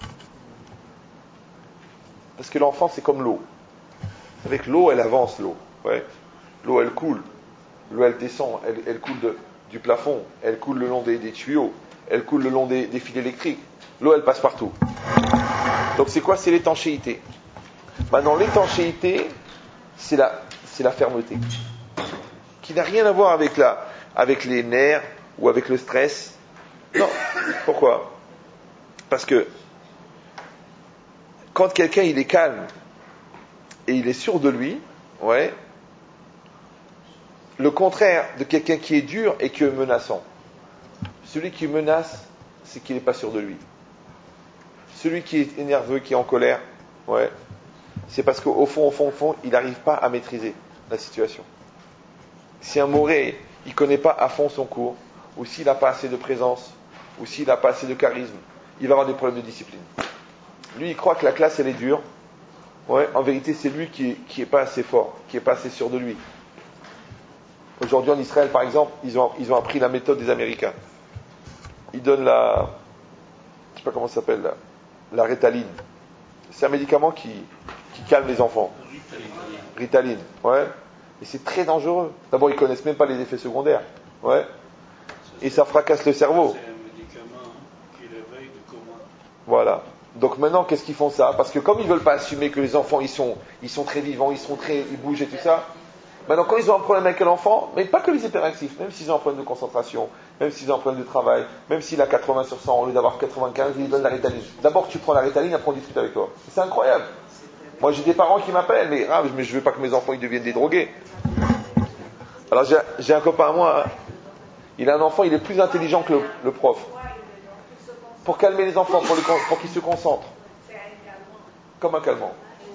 Parce que l'enfant, c'est comme l'eau. Avec l'eau, elle avance, l'eau. Ouais. L'eau, elle coule. L'eau, elle descend. Elle coule du plafond. Elle coule le long des tuyaux. Elle coule le long des fils électriques. L'eau, elle passe partout. Donc c'est quoi? C'est l'étanchéité. Maintenant, l'étanchéité, c'est la fermeté. Qui n'a rien à voir avec les nerfs ou avec le stress. Non. Pourquoi? Parce que quand quelqu'un il est calme et il est sûr de lui, ouais, le contraire de quelqu'un qui est dur et qui est menaçant. Celui qui menace, c'est qu'il n'est pas sûr de lui. Celui qui est nerveux, qui est en colère, ouais, c'est parce qu'au fond, il n'arrive pas à maîtriser la situation. Si un moré, il ne connaît pas à fond son cours, ou s'il n'a pas assez de présence, ou s'il n'a pas assez de charisme, il va avoir des problèmes de discipline. Lui, il croit que la classe, elle est dure. Ouais, en vérité, c'est lui qui est pas assez fort, qui est pas assez sûr de lui. Aujourd'hui, en Israël, par exemple, ils ont appris la méthode des Américains. Ils donnent je sais pas comment ça s'appelle, la Ritaline. C'est un médicament qui calme les enfants. Ritaline, ouais. Et c'est très dangereux. D'abord, ils connaissent même pas les effets secondaires, ouais. Et ça fracasse le cerveau. C'est un médicament qui réveille le coma. Voilà. Donc maintenant, qu'est-ce qu'ils font ça? Parce que comme ils veulent pas assumer que les enfants, ils sont très vivants, ils bougent et tout ça. Maintenant, quand ils ont un problème avec un enfant, mais pas que les hyperactifs, même s'ils ont un problème de concentration, même s'ils ont un problème de travail, même s'il a 80 sur 100 au lieu d'avoir 95, ils lui donnent la Ritaline. D'abord, tu prends la Ritaline, après on discute avec toi. C'est incroyable. Moi, j'ai des parents qui m'appellent, mais je veux pas que mes enfants ils deviennent des drogués. Alors, j'ai un copain à moi, hein. Il a un enfant, il est plus intelligent que le prof. Pour calmer les enfants, pour qu'ils se concentrent. Comme un calmant.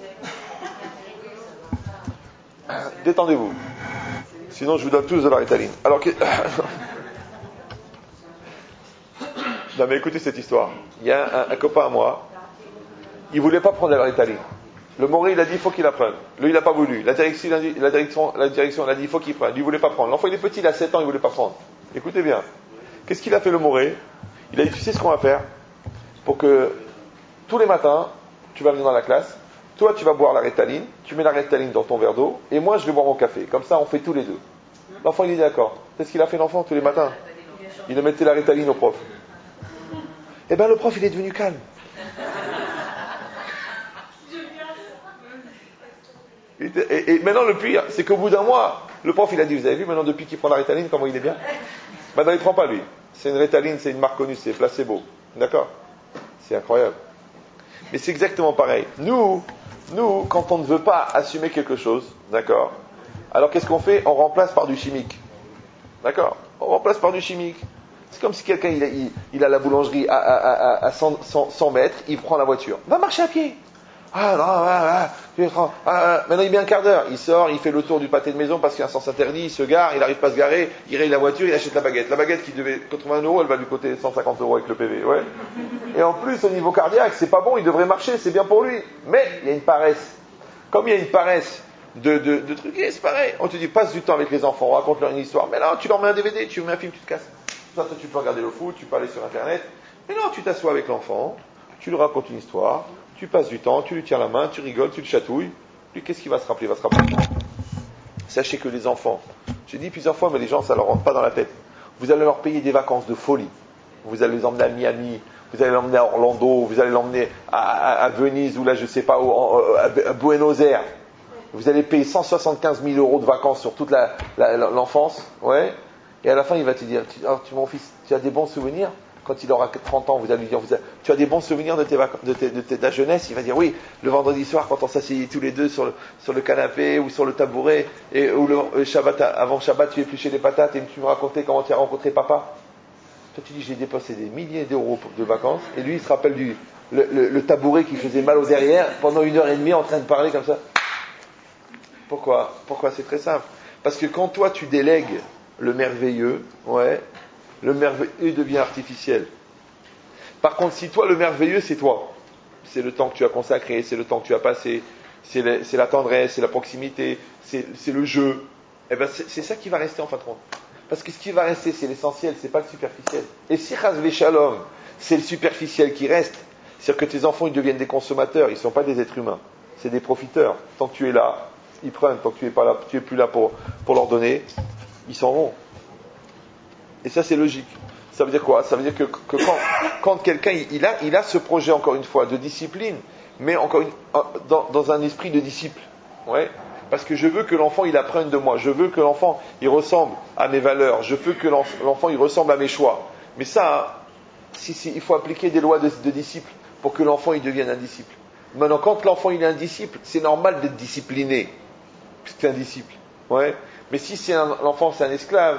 Détendez-vous. Sinon, je vous donne tous de la Ritaline. Alors non, mais écoutez cette histoire. Il y a un copain à moi, il voulait pas prendre la Ritaline. Le moré, il a dit, il faut qu'il la prenne. Lui, il n'a pas voulu. La direction, elle a dit, il faut qu'il prenne. Lui, il voulait pas prendre. L'enfant, il est petit, il a 7 ans, il voulait pas prendre. Écoutez bien. Qu'est-ce qu'il a fait, le moré? Il a dit, tu sais ce qu'on va faire? Pour que, tous les matins, tu vas venir dans la classe, toi, tu vas boire la Ritaline, tu mets la Ritaline dans ton verre d'eau, et moi, je vais boire mon café. Comme ça, on fait tous les deux. L'enfant, il est d'accord. C'est ce qu'il a fait, l'enfant, tous les matins. Il a mettait la Ritaline au prof. Eh bien, le prof, il est devenu calme. Et maintenant, le pire, c'est qu'au bout d'un mois, le prof, il a dit, vous avez vu, maintenant, depuis qu'il prend la Ritaline, comment il est bien? Maintenant, il ne prend pas, lui. C'est une Ritaline, c'est une marque connue, c'est placebo. D'accord? C'est incroyable. Mais c'est exactement pareil. Nous, quand on ne veut pas assumer quelque chose, d'accord? Alors, qu'est-ce qu'on fait? On remplace par du chimique. D'accord? On remplace par du chimique. C'est comme si quelqu'un, il a la boulangerie à 100 mètres, il prend la voiture. Va marcher à pied. Maintenant il met un quart d'heure, il sort, il fait le tour du pâté de maison parce qu'il y a un sens interdit, il se gare, il n'arrive pas à se garer, il raye la voiture, il achète la baguette. La baguette qui devait 80 €, elle va lui coûter 150 € avec le PV, ouais. Et en plus, au niveau cardiaque, c'est pas bon, il devrait marcher, c'est bien pour lui. Mais il y a une paresse. Comme il y a une paresse de trucs, c'est pareil. On te dit, passe du temps avec les enfants, raconte-leur une histoire. Mais non, tu leur mets un DVD, tu mets un film, tu te casses. Toi, tu peux regarder le foot, tu peux aller sur Internet. Mais non, tu t'assois avec l'enfant, tu lui racontes une histoire, tu passes du temps, tu lui tiens la main, tu rigoles, tu le chatouilles. Lui, qu'est-ce qu'il va se rappeler? Il va se rappeler. Sachez que les enfants, j'ai dit plusieurs fois, mais les gens, ça leur rentre pas dans la tête. Vous allez leur payer des vacances de folie. Vous allez les emmener à Miami, vous allez l'emmener à Orlando, vous allez l'emmener à Venise, ou là, je sais pas, à Buenos Aires. Vous allez payer 175 000 euros de vacances sur toute l'enfance, ouais. Et à la fin, il va te dire, mon fils, tu as des bons souvenirs? Quand il aura 30 ans, vous allez lui dire, tu as des bons souvenirs de ta jeunesse? Il va dire, oui, le vendredi soir, quand on s'asseyait tous les deux sur le canapé ou sur le tabouret, ou le Shabbat, avant Shabbat, tu épluchais des patates et tu me racontais comment tu as rencontré papa. Toi, tu dis, j'ai dépensé des milliers d'euros de vacances, et lui, il se rappelle le tabouret qui faisait mal au derrière pendant 1h30 en train de parler comme ça. Pourquoi? C'est très simple. Parce que quand toi, tu délègues le merveilleux, ouais, le merveilleux devient artificiel. Par contre, si toi, le merveilleux, c'est toi, c'est le temps que tu as consacré, c'est le temps que tu as passé, c'est la tendresse, c'est la proximité, c'est le jeu, eh ben c'est ça qui va rester en fin de compte. Parce que ce qui va rester, c'est l'essentiel, c'est pas le superficiel. Et si Chas Shalom, c'est le superficiel qui reste, c'est-à-dire que tes enfants, ils deviennent des consommateurs, ils ne sont pas des êtres humains, c'est des profiteurs. Tant que tu es là, ils prennent, tant que tu es plus là pour leur donner, ils s'en vont. Et ça, c'est logique. Ça veut dire quoi? Ça veut dire que quand quelqu'un, il a ce projet, encore une fois, de discipline, mais dans un esprit de disciple. Ouais. Parce que je veux que l'enfant, il apprenne de moi. Je veux que l'enfant, il ressemble à mes valeurs. Je veux que l'enfant, il ressemble à mes choix. Mais ça, il faut appliquer des lois de disciple pour que l'enfant, il devienne un disciple. Maintenant, quand l'enfant, il est un disciple, c'est normal d'être discipliné. Puisque c'est un disciple. Ouais. Mais si l'enfant, c'est un esclave,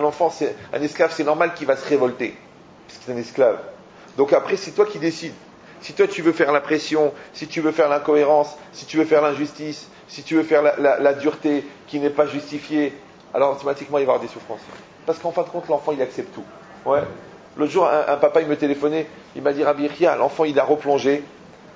un esclave, c'est normal qu'il va se révolter. Puisque c'est un esclave. Donc après, c'est toi qui décides. Si toi, tu veux faire la pression, si tu veux faire l'incohérence, si tu veux faire l'injustice, si tu veux faire la dureté qui n'est pas justifiée, alors automatiquement, il va y avoir des souffrances. Parce qu'en fin de compte, l'enfant, il accepte tout. Ouais. L'autre jour, un papa, il me téléphonait, il m'a dit, Rabbi Chia, l'enfant, il a replongé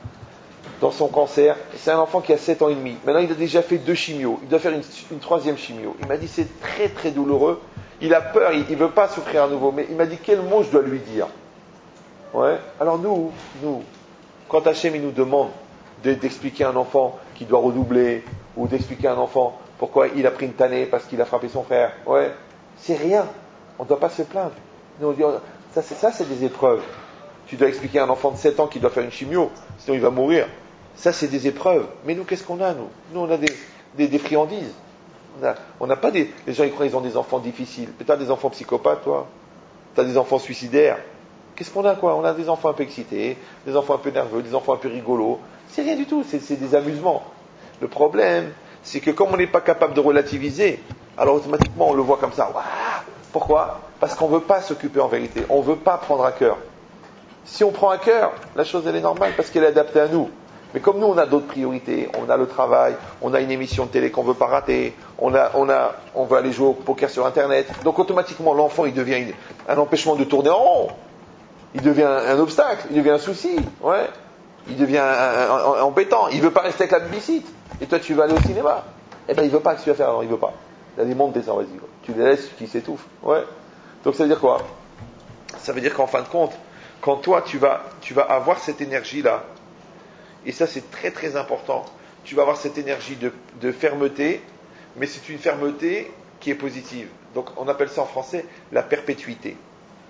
dans son cancer. C'est un enfant qui a 7 ans et demi. Maintenant, il a déjà fait 2 chimios. Il doit faire une 3e chimio. Il m'a dit, c'est très, très douloureux. Il a peur, il ne veut pas souffrir à nouveau. Mais il m'a dit, quel mot je dois lui dire? Ouais. Alors nous, quand Hachem, il nous demande d'expliquer à un enfant qui doit redoubler, ou d'expliquer à un enfant pourquoi il a pris une tannée parce qu'il a frappé son frère, ouais, c'est rien. On ne doit pas se plaindre. Nous, on dit, ça, c'est des épreuves. Tu dois expliquer à un enfant de 7 ans qu'il doit faire une chimio, sinon il va mourir. Ça, c'est des épreuves. Mais nous, qu'est-ce qu'on a, nous? Nous, on a des friandises. On n'a pas les gens, ils croient qu'ils ont des enfants difficiles. Mais tu as des enfants psychopathes, toi. Tu as des enfants suicidaires. Qu'est-ce qu'on a, quoi? On a des enfants un peu excités, des enfants un peu nerveux, des enfants un peu rigolos. C'est rien du tout, c'est des amusements. Le problème, c'est que comme on n'est pas capable de relativiser, alors automatiquement on le voit comme ça. Waouh! Pourquoi? Parce qu'on ne veut pas s'occuper en vérité. On ne veut pas prendre à cœur. Si on prend à cœur, la chose elle est normale parce qu'elle est adaptée à nous. Mais comme nous on a d'autres priorités, on a le travail, on a une émission de télé qu'on ne veut pas rater, on veut aller jouer au poker sur internet, donc automatiquement l'enfant il devient un empêchement de tourner en rond. Il devient un obstacle, il devient un souci, ouais. Il devient embêtant, il ne veut pas rester avec la babysit. Et toi tu vas aller au cinéma. Eh bien il ne veut pas, que tu vas faire, alors il ne veut pas. Il a des mondes descend, vas-y. Tu les laisses, qui s'étouffent. Ouais. Donc ça veut dire quoi? Ça veut dire qu'en fin de compte, quand toi tu vas avoir cette énergie-là, et ça c'est très très important, tu vas avoir cette énergie de fermeté, mais c'est une fermeté qui est positive. Donc on appelle ça en français la perpétuité.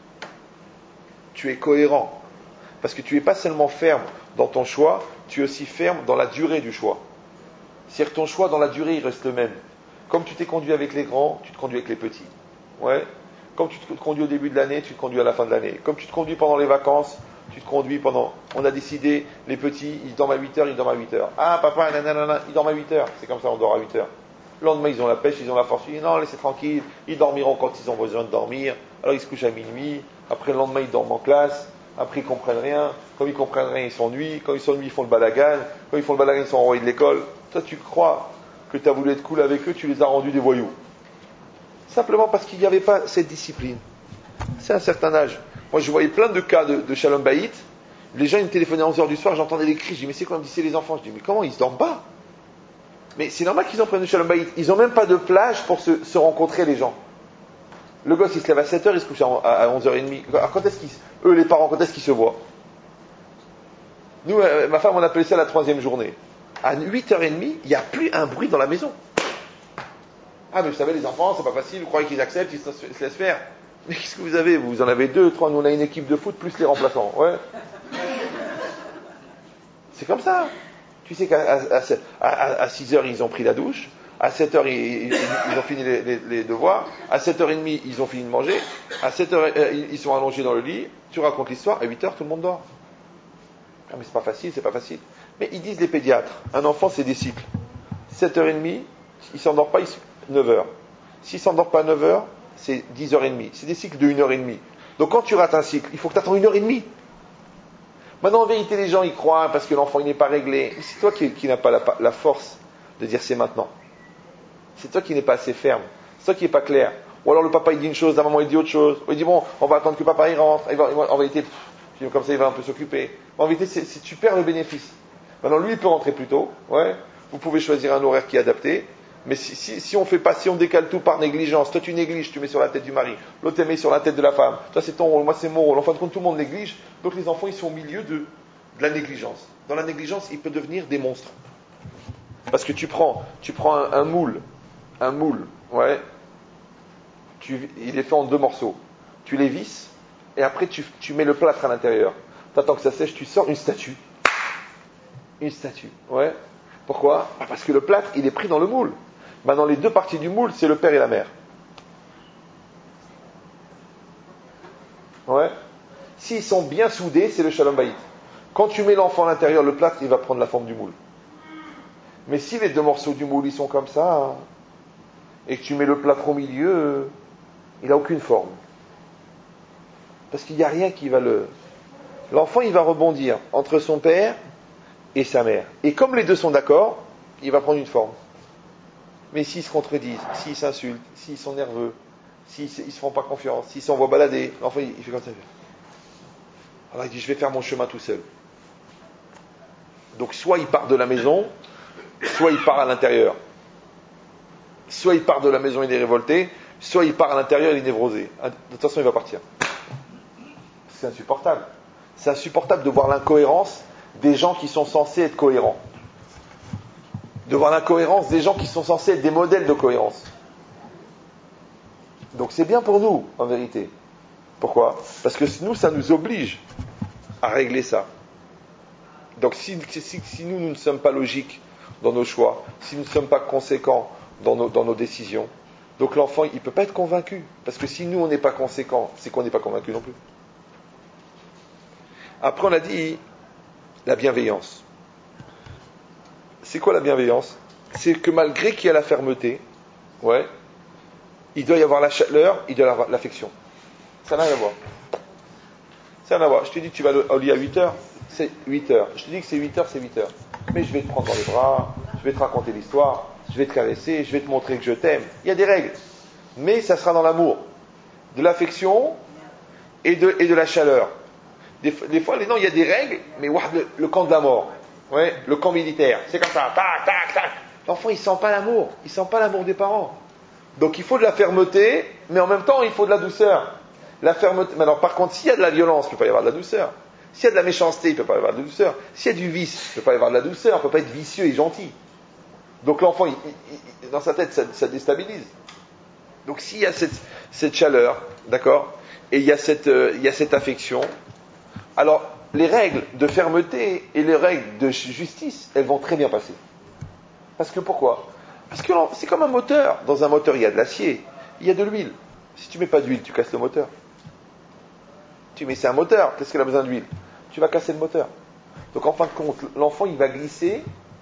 Tu es cohérent. Parce que tu n'es pas seulement ferme dans ton choix, tu es aussi ferme dans la durée du choix. C'est-à-dire que ton choix dans la durée, il reste le même. Comme tu t'es conduit avec les grands, tu te conduis avec les petits. Ouais. Comme tu te conduis au début de l'année, tu te conduis à la fin de l'année. Comme tu te conduis pendant les vacances, tu te conduis pendant... On a décidé, les petits, ils dorment à 8 heures, ils dorment à 8 heures. Ah, papa, nanana, ils dorment à 8 heures. C'est comme ça, on dort à 8 heures. Le lendemain, ils ont la pêche, ils ont la force. Ils disent, non, laissez tranquille. Ils dormiront quand ils ont besoin de dormir. Alors, ils se couchent à minuit. Après, le lendemain, ils dorment en classe. Après, ils comprennent rien. Comme ils comprennent rien, ils s'ennuient. Quand ils s'ennuient, ils font le balagan. Quand ils font le balagan, ils sont envoyés de l'école. Toi, tu crois que tu as voulu être cool avec eux, tu les as rendus des voyous. Simplement parce qu'il n'y avait pas cette discipline. C'est un certain âge. Moi, je voyais plein de cas de Shalom Bayit. Les gens, ils me téléphonaient à 11h du soir, j'entendais les cris. Je dis, mais c'est quoi? Ils me disaient, c'est les enfants. Je dis, mais comment? Ils se dorment pas? Mais c'est normal qu'ils en prennent du Shalom Bayit. Ils n'ont même pas de plage pour se rencontrer, les gens. Le gosse, il se lève à 7h, il se couche à 11h30. Alors, eux, les parents, quand est-ce qu'ils se voient? Nous, ma femme, on appelait ça la 3e journée. À 8h30, il n'y a plus un bruit dans la maison. Ah, mais vous savez, les enfants, c'est pas facile, vous croyez qu'ils acceptent, ils se laissent faire. Mais qu'est-ce que vous avez? Vous en avez 2, 3, nous on a une équipe de foot plus les remplaçants. Ouais. C'est comme ça. Tu sais qu'à 6h, ils ont pris la douche. À 7h, ils ont fini les devoirs. À 7h30, ils ont fini de manger. À 7h, ils sont allongés dans le lit. Tu racontes l'histoire. À 8h, tout le monde dort. Ah, mais c'est pas facile, c'est pas facile. Mais ils disent les pédiatres, un enfant, c'est des cycles. 7h30, il s'endort pas, 9h. S'il s'endort pas à 9h, c'est 10h30. C'est des cycles de 1h30. Donc quand tu rates un cycle, il faut que tu attends 1h30. Maintenant, en vérité, les gens y croient parce que l'enfant, il n'est pas réglé. Mais c'est toi qui n'as pas la force de dire c'est maintenant. C'est toi qui n'es pas assez ferme. C'est toi qui n'es pas clair. Ou alors le papa, il dit une chose, la maman, il dit autre chose. Ou il dit, bon, on va attendre que papa, il rentre. En vérité, comme ça, il va un peu s'occuper. Mais en vérité, tu perds le bénéfice. Maintenant, lui, il peut rentrer plus tôt. Ouais. Vous pouvez choisir un horaire qui est adapté. Mais si on fait pas, si on décale tout par négligence, toi tu négliges, tu mets sur la tête du mari, l'autre met sur la tête de la femme, toi c'est ton rôle, moi c'est mon rôle, en fin de compte tout le monde néglige, donc les enfants ils sont au milieu de la négligence. Dans la négligence, ils peuvent devenir des monstres. Parce que tu prends un moule, ouais, il est fait en 2 morceaux, tu les visses, et après tu mets le plâtre à l'intérieur. T'attends que ça sèche, tu sors une statue, ouais. Pourquoi? Parce que le plâtre, il est pris dans le moule. Maintenant, les 2 parties du moule, c'est le père et la mère. Ouais. S'ils sont bien soudés, c'est le shalom bayit. Quand tu mets l'enfant à l'intérieur, le plâtre, il va prendre la forme du moule. Mais si les 2 morceaux du moule, ils sont comme ça, et que tu mets le plâtre au milieu, il n'a aucune forme. Parce qu'il n'y a rien qui va L'enfant, il va rebondir entre son père et sa mère. Et comme les 2 sont d'accord, il va prendre une forme. Mais s'ils se contredisent, s'ils s'insultent, s'ils sont nerveux, s'ils ne se font pas confiance, s'ils s'envoient balader, l'enfant il fait comme ça. Alors il dit je vais faire mon chemin tout seul. Donc soit il part de la maison, soit il part à l'intérieur. Soit il part de la maison, il est révolté, soit il part à l'intérieur, il est névrosé. De toute façon il va partir. C'est insupportable. C'est insupportable de voir l'incohérence des gens qui sont censés être cohérents. De voir l'incohérence des gens qui sont censés être des modèles de cohérence. Donc c'est bien pour nous, en vérité. Pourquoi? Parce que nous, ça nous oblige à régler ça. Donc si nous ne sommes pas logiques dans nos choix, si nous ne sommes pas conséquents dans nos décisions, donc l'enfant, il ne peut pas être convaincu. Parce que si nous, on n'est pas conséquents, c'est qu'on n'est pas convaincu non plus. Après, on a dit la bienveillance. C'est quoi la bienveillance? C'est que malgré qu'il y a la fermeté, ouais, il doit y avoir la chaleur, il doit y avoir l'affection. Ça n'a rien à voir. Ça n'a rien à voir. Je te dis que tu vas au lit à 8h, c'est 8h. Je te dis que c'est 8h, c'est 8h. Mais je vais te prendre dans les bras, je vais te raconter l'histoire, je vais te caresser, je vais te montrer que je t'aime. Il y a des règles. Mais ça sera dans l'amour, de l'affection et de la chaleur. Des fois, non, il y a des règles, mais le camp de la mort. Ouais, le camp militaire, c'est comme ça, tac, tac, tac. L'enfant, il sent pas l'amour des parents. Donc il faut de la fermeté, mais en même temps, il faut de la douceur. La fermeté. Maintenant, par contre, s'il y a de la violence, il ne peut pas y avoir de la douceur. S'il y a de la méchanceté, il ne peut pas y avoir de la douceur. S'il y a du vice, il ne peut pas y avoir de la douceur. Il ne peut pas être vicieux et gentil. Donc l'enfant, dans sa tête, ça déstabilise. Donc s'il y a cette chaleur, d'accord, et il y a cette affection, alors les règles de fermeté et les règles de justice, elles vont très bien passer. Parce que pourquoi? Parce que c'est comme un moteur. Dans un moteur, il y a de l'acier, il y a de l'huile. Si tu mets pas d'huile, tu casses le moteur. C'est un moteur, qu'est-ce qu'il a besoin d'huile? Tu vas casser le moteur. Donc en fin de compte, l'enfant, il va glisser.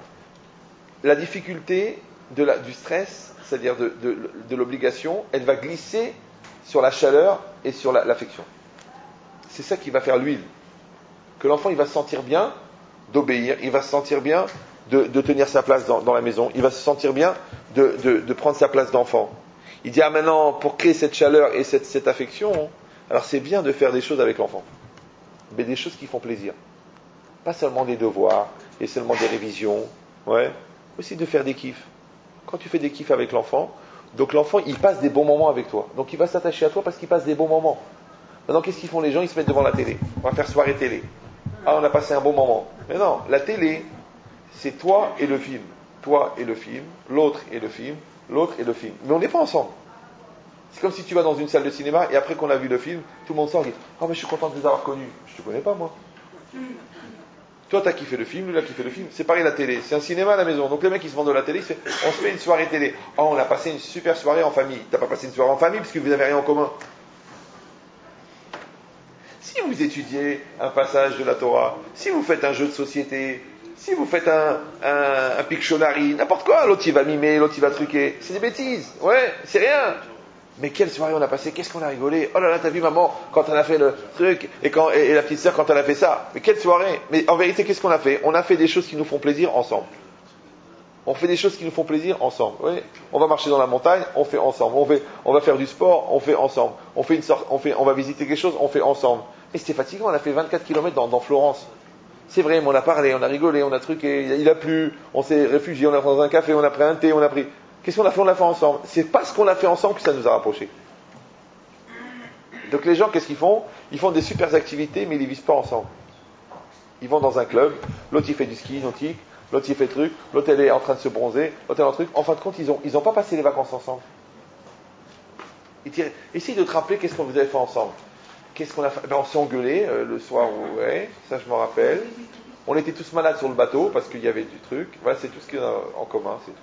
La difficulté du stress, c'est-à-dire de l'obligation, elle va glisser sur la chaleur et sur l'affection. C'est ça qui va faire l'huile. Que l'enfant, il va se sentir bien d'obéir, il va se sentir bien de tenir sa place dans la maison, il va se sentir bien de prendre sa place d'enfant. Il dit, maintenant, pour créer cette chaleur et cette affection, alors c'est bien de faire des choses avec l'enfant. Mais des choses qui font plaisir. Pas seulement des devoirs, et seulement des révisions, ouais. Aussi de faire des kiffs. Quand tu fais des kiffs avec l'enfant, donc l'enfant, il passe des bons moments avec toi. Donc il va s'attacher à toi parce qu'il passe des bons moments. Maintenant, qu'est-ce qu'ils font les gens? Ils se mettent devant la télé. On va faire soirée télé. Ah, on a passé un bon moment. Mais non, la télé, c'est toi et le film. Toi et le film, l'autre et le film, l'autre et le film. Mais on n'est pas ensemble. C'est comme si tu vas dans une salle de cinéma et après qu'on a vu le film, tout le monde sort et dit « Oh mais je suis content de vous avoir connus. » Je te connais pas moi. Toi t'as kiffé le film, lui il a kiffé le film. C'est pareil la télé, c'est un cinéma à la maison. Donc les mecs qui se vendent de la télé, on se fait une soirée télé. Oh on a passé une super soirée en famille. T'as pas passé une soirée en famille parce que vous n'avez rien en commun. Si vous étudiez un passage de la Torah, si vous faites un jeu de société, si vous faites un Pictionary, n'importe quoi, l'autre il va mimer, l'autre il va truquer, c'est des bêtises, ouais, c'est rien. Mais quelle soirée on a passé, qu'est-ce qu'on a rigolé. Oh là là, t'as vu maman quand elle a fait le truc, et la petite sœur quand elle a fait ça. Mais quelle soirée. Mais en vérité, qu'est-ce qu'on a fait? On a fait des choses qui nous font plaisir ensemble. On fait des choses qui nous font plaisir ensemble. Oui. On va marcher dans la montagne, on fait ensemble. On va faire du sport, on fait ensemble. On va visiter quelque chose, on fait ensemble. Mais c'était fatigant, on a fait 24 km dans Florence. C'est vrai, mais on a parlé, on a rigolé, on a truqué, il a plu, on s'est réfugié, on a pris dans un café, on a pris un thé, on a pris... Qu'est-ce qu'on a fait? On l'a fait ensemble. C'est parce qu'on l'a fait ensemble que ça nous a rapprochés. Donc les gens, qu'est-ce qu'ils font? Ils font des super activités, mais ils ne les vivent pas ensemble. Ils vont dans un club, l'autre il fait du ski nautique, l'autre il fait truc, l'autre elle est en train de se bronzer, l'autre elle est en truc. En fin de compte, ils n'ont pas passé les vacances ensemble. Essaye de te rappeler qu'est-ce qu'on vous avez fait ensemble. Qu'est-ce qu'on a fait? On s'est engueulé le soir, ouais, ça je m'en rappelle. On était tous malades sur le bateau parce qu'il y avait du truc. Voilà, c'est tout ce qu'il y a en commun, c'est tout.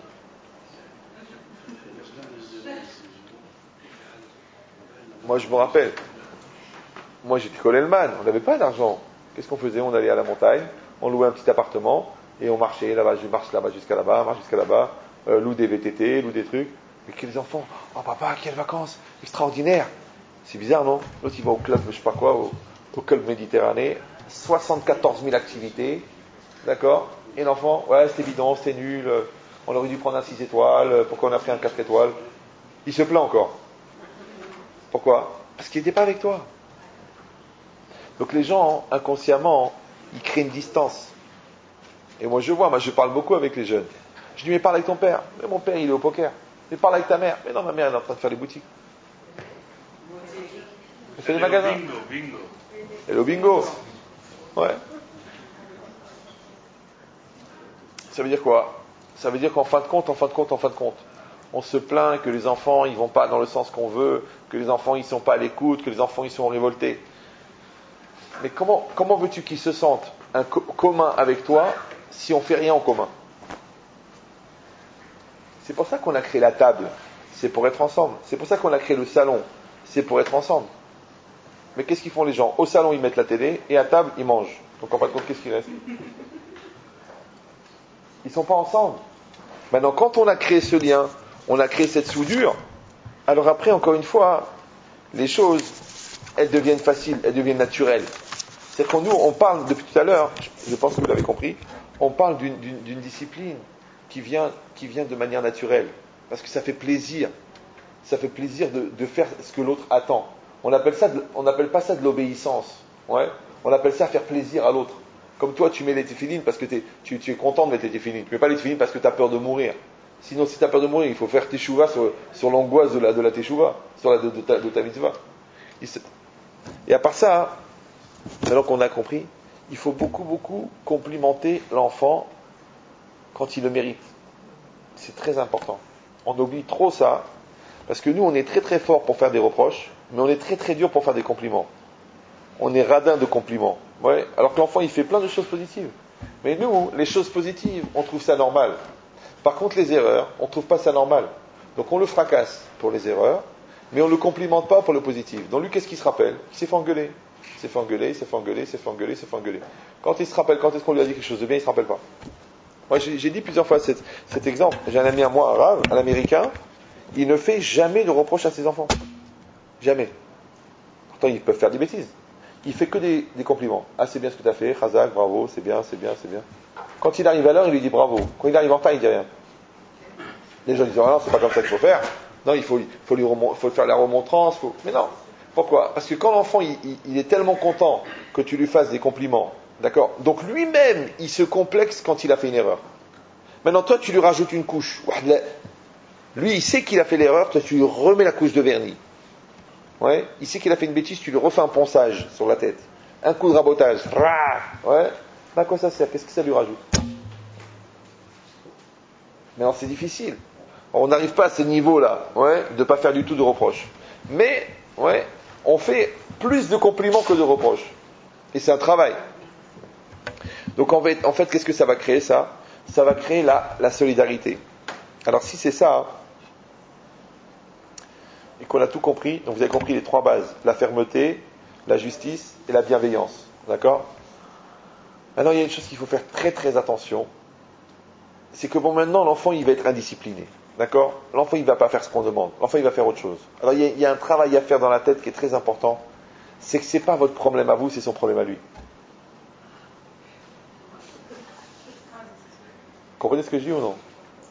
Moi, je me rappelle. Moi, j'étais Colelman. On n'avait pas d'argent. Qu'est-ce qu'on faisait? On allait à la montagne, on louait un petit appartement et on marchait là-bas. Je marche là-bas jusqu'à là-bas, marche jusqu'à là-bas, loue des VTT, loue des trucs. Mais quels enfants! Oh papa, quelles vacances extraordinaires! C'est bizarre, non? L'autre, il va au club, je sais pas quoi, au club Méditerranée. 74 000 activités. D'accord? Et l'enfant, ouais, c'était bidon, c'était nul. On aurait dû prendre un 6 étoiles. Pourquoi on a pris un 4 étoiles? Il se plaint encore. Pourquoi? Parce qu'il n'était pas avec toi. Donc les gens, inconsciemment, ils créent une distance. Et moi je parle beaucoup avec les jeunes. Je dis, mais parle avec ton père. Mais mon père, il est au poker. Mais parle avec ta mère. Mais non, ma mère, elle est en train de faire les boutiques. Elle fait des magasins. Bingo. Elle est au bingo. Ouais. Ça veut dire quoi? Ça veut dire qu'en fin de compte, on se plaint que les enfants, ils vont pas dans le sens qu'on veut, que les enfants, ils sont pas à l'écoute, que les enfants, ils sont révoltés. Mais comment veux-tu qu'ils se sentent un commun avec toi si on fait rien en commun? C'est pour ça qu'on a créé la table. C'est pour être ensemble. C'est pour ça qu'on a créé le salon. C'est pour être ensemble. Mais qu'est-ce qu'ils font les gens? Au salon, ils mettent la télé et à table, ils mangent. Donc en fin de compte, qu'est-ce qu'il reste? Ils sont pas ensemble. Maintenant, quand on a créé ce lien, on a créé cette soudure, alors après, encore une fois, les choses, elles deviennent faciles, elles deviennent naturelles. C'est-à-dire que nous, on parle, depuis tout à l'heure, je pense que vous l'avez compris, on parle d'une discipline qui vient de manière naturelle. Parce que ça fait plaisir. Ça fait plaisir de faire ce que l'autre attend. On n'appelle pas ça de l'obéissance. Ouais. On appelle ça faire plaisir à l'autre. Comme toi, tu mets les téfilines parce que tu es content de mettre les téfilines. Tu mets pas les téfilines parce que tu as peur de mourir. Sinon, si tu as peur de mourir, il faut faire teshuva sur l'angoisse de la teshuva, de ta mitzvah. Et à part ça, alors qu'on a compris, il faut beaucoup complimenter l'enfant quand il le mérite. C'est très important. On oublie trop ça, parce que nous, on est très très fort pour faire des reproches, mais on est très très dur pour faire des compliments. On est radin de compliments. Ouais. Alors que l'enfant, il fait plein de choses positives. Mais nous, les choses positives, on trouve ça normal. Par contre, les erreurs, on ne trouve pas ça normal. Donc on le fracasse pour les erreurs, mais on ne le complimente pas pour le positif. Donc lui, qu'est-ce qu'il se rappelle? Il s'est fait engueuler. Il s'est fait engueuler. Quand il se rappelle, quand est-ce qu'on lui a dit quelque chose de bien, il ne se rappelle pas. Moi, j'ai dit plusieurs fois cet exemple. J'ai un ami à moi, arabe, un américain, il ne fait jamais de reproches à ses enfants. Jamais. Pourtant, ils peuvent faire des bêtises. Il fait que des compliments. Ah, c'est bien ce que tu as fait, Khazak, bravo, c'est bien. Quand il arrive à l'heure, il lui dit bravo. Quand il arrive en retard, il dit rien. Les gens disent, ah non, c'est pas comme ça qu'il faut faire. Non, il faut faire la remontrance. Mais non. Pourquoi? Parce que quand l'enfant, il est tellement content que tu lui fasses des compliments, d'accord? Donc lui-même, il se complexe quand il a fait une erreur. Maintenant, toi, tu lui rajoutes une couche. Lui, il sait qu'il a fait l'erreur, toi, tu lui remets la couche de vernis. Ouais, il sait qu'il a fait une bêtise, tu lui refais un ponçage sur la tête. un coup de rabotage. Ouais. À quoi ça sert? Qu'est-ce que ça lui rajoute? Mais non, c'est difficile. On n'arrive pas à ce niveau-là, ouais, de ne pas faire du tout de reproches. Mais, ouais, on fait plus de compliments que de reproches. Et c'est un travail. Donc en fait, qu'est-ce que ça va créer, ça? Ça va créer la solidarité. Alors si c'est ça, hein, et qu'on a tout compris, donc vous avez compris les trois bases, la fermeté, la justice et la bienveillance. D'accord? Maintenant, il y a une chose qu'il faut faire très très attention, c'est que bon, maintenant, l'enfant, il va être indiscipliné. D'accord? L'enfant, il ne va pas faire ce qu'on demande. L'enfant, il va faire autre chose. Alors, il y a un travail à faire dans la tête qui est très important, c'est que ce n'est pas votre problème à vous, c'est son problème à lui. Vous comprenez ce que je dis ou non?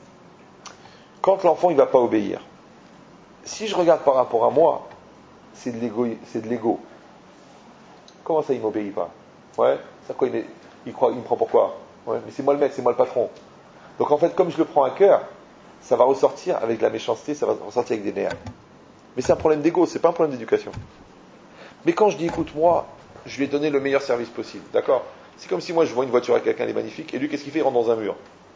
Quand l'enfant, il ne va pas obéir, si je regarde par rapport à moi, c'est de l'ego. Comment ça, il ne m'obéit pas? Ouais, c'est quoi, il me prend pour quoi? Ouais, mais c'est moi le maître, c'est moi le patron. Donc en fait, comme je le prends à cœur, ça va ressortir avec de la méchanceté, ça va ressortir avec des nerfs. Mais c'est un problème d'ego, c'est pas un problème d'éducation. Mais quand je dis, écoute, moi, je lui ai donné le meilleur service possible, d'accord? C'est comme si moi je vois une voiture à quelqu'un, elle est magnifique, et lui, qu'est-ce qu'il fait? Il rentre dans un mur.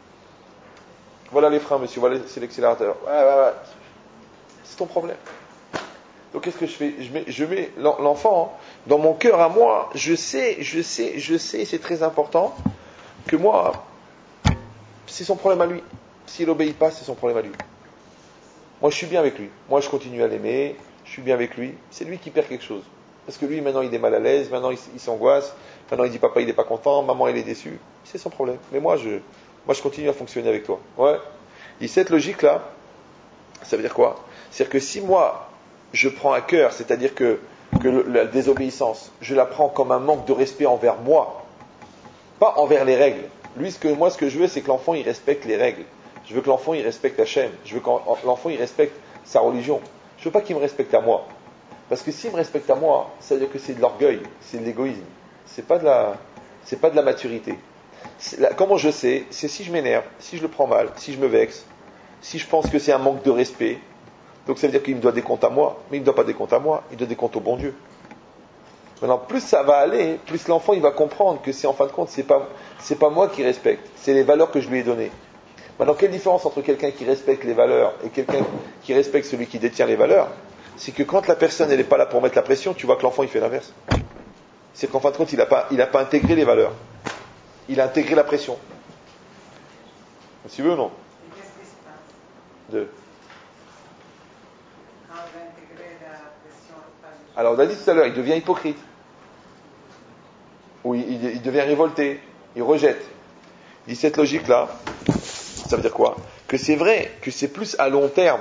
Voilà les freins, monsieur, voilà c'est l'accélérateur. Ouais. C'est ton problème. Donc qu'est-ce que je fais? Je mets l'enfant dans mon cœur à moi. Je sais, c'est très important que moi, c'est son problème à lui. S'il n'obéit pas, c'est son problème à lui. Moi, je suis bien avec lui. Moi, je continue à l'aimer. Je suis bien avec lui. C'est lui qui perd quelque chose. Parce que lui, maintenant, il est mal à l'aise. Maintenant, il s'angoisse. Maintenant, il dit papa, il n'est pas content. Maman, elle est déçue. C'est son problème. Mais moi, je continue à fonctionner avec toi. Ouais. Et cette logique-là, ça veut dire quoi? C'est-à-dire que si moi, je prends à cœur, c'est-à-dire que la désobéissance, je la prends comme un manque de respect envers moi, pas envers les règles. Lui, ce que je veux, c'est que l'enfant, il respecte les règles. Je veux que l'enfant, il respecte Hachem. Je veux que l'enfant, il respecte sa religion. Je veux pas qu'il me respecte à moi. Parce que s'il me respecte à moi, ça veut dire que c'est de l'orgueil, c'est de l'égoïsme. C'est pas de la maturité. Comment je sais? C'est si je m'énerve, si je le prends mal, si je me vexe, si je pense que c'est un manque de respect. Donc ça veut dire qu'il me doit des comptes à moi. Mais il ne doit pas des comptes à moi, il doit des comptes au bon Dieu. Maintenant, plus ça va aller, plus l'enfant il va comprendre que c'est en fin de compte, c'est pas moi qui respecte, c'est les valeurs que je lui ai données. Maintenant, quelle différence entre quelqu'un qui respecte les valeurs et quelqu'un qui respecte celui qui détient les valeurs? C'est que quand la personne elle n'est pas là pour mettre la pression, tu vois que l'enfant il fait l'inverse. C'est qu'en fin de compte, il n'a pas intégré les valeurs. Il a intégré la pression. Tu veux ou non? Et qu'est-ce qui se passe quand on a intégré la pression? Alors, on a dit tout à l'heure, il devient hypocrite. Ou il devient révolté. Il rejette. Il dit cette logique-là, ça veut dire quoi? Que c'est vrai, que c'est plus à long terme.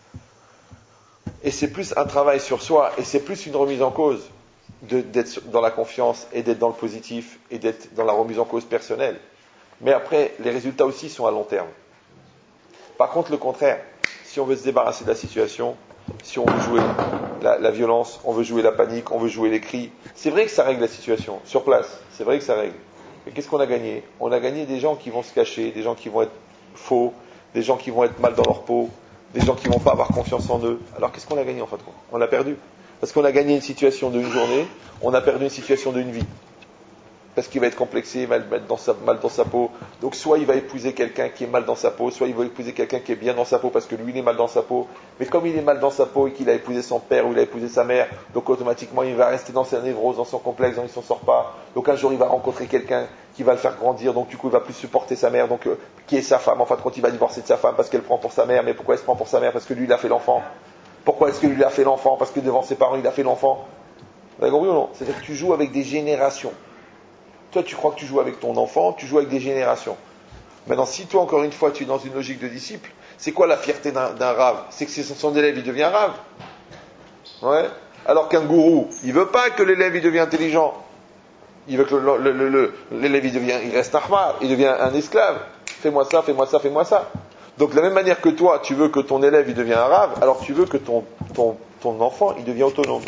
Et c'est plus un travail sur soi. Et c'est plus une remise en cause d'être dans la confiance et d'être dans le positif et d'être dans la remise en cause personnelle. Mais après, les résultats aussi sont à long terme. Par contre, le contraire, si on veut se débarrasser de la situation, si on veut jouer la violence, on veut jouer la panique, on veut jouer les cris, c'est vrai que ça règle la situation, sur place, c'est vrai que ça règle. Mais qu'est-ce qu'on a gagné? On a gagné des gens qui vont se cacher, des gens qui vont être faux, des gens qui vont être mal dans leur peau, des gens qui ne vont pas avoir confiance en eux. Alors qu'est-ce qu'on a gagné en fait? On l'a perdu. Parce qu'on a gagné une situation d'une journée, on a perdu une situation d'une vie. Parce qu'il va être complexé, mal dans sa peau. Donc soit il va épouser quelqu'un qui est mal dans sa peau, soit il va épouser quelqu'un qui est bien dans sa peau parce que lui il est mal dans sa peau. Mais comme il est mal dans sa peau et qu'il a épousé son père ou il a épousé sa mère, donc automatiquement il va rester dans sa névrose, dans son complexe, donc il ne s'en sort pas. Donc un jour il va rencontrer quelqu'un qui va le faire grandir, donc du coup il va plus supporter sa mère, donc qui est sa femme. En fin de compte il va divorcer de sa femme parce qu'elle prend pour sa mère. Mais pourquoi elle se prend pour sa mère? Parce que lui il a fait l'enfant. Pourquoi est-ce que lui il a fait l'enfant? Parce que devant ses parents il a fait l'enfant. Vous avez compris ou non? C'est-à-dire que tu joues avec des générations. Toi, tu crois que tu joues avec ton enfant, tu joues avec des générations. Maintenant, si toi, encore une fois, tu es dans une logique de disciple, c'est quoi la fierté d'un rave? C'est que son élève, il devient rave. Ouais. Alors qu'un gourou, il veut pas que l'élève, il devienne intelligent. Il veut que l'élève, il reste ahmar, il devient un esclave. Fais-moi ça, fais-moi ça, fais-moi ça. Donc, de la même manière que toi, tu veux que ton élève, il devienne un rave, alors tu veux que ton enfant, il devienne autonome.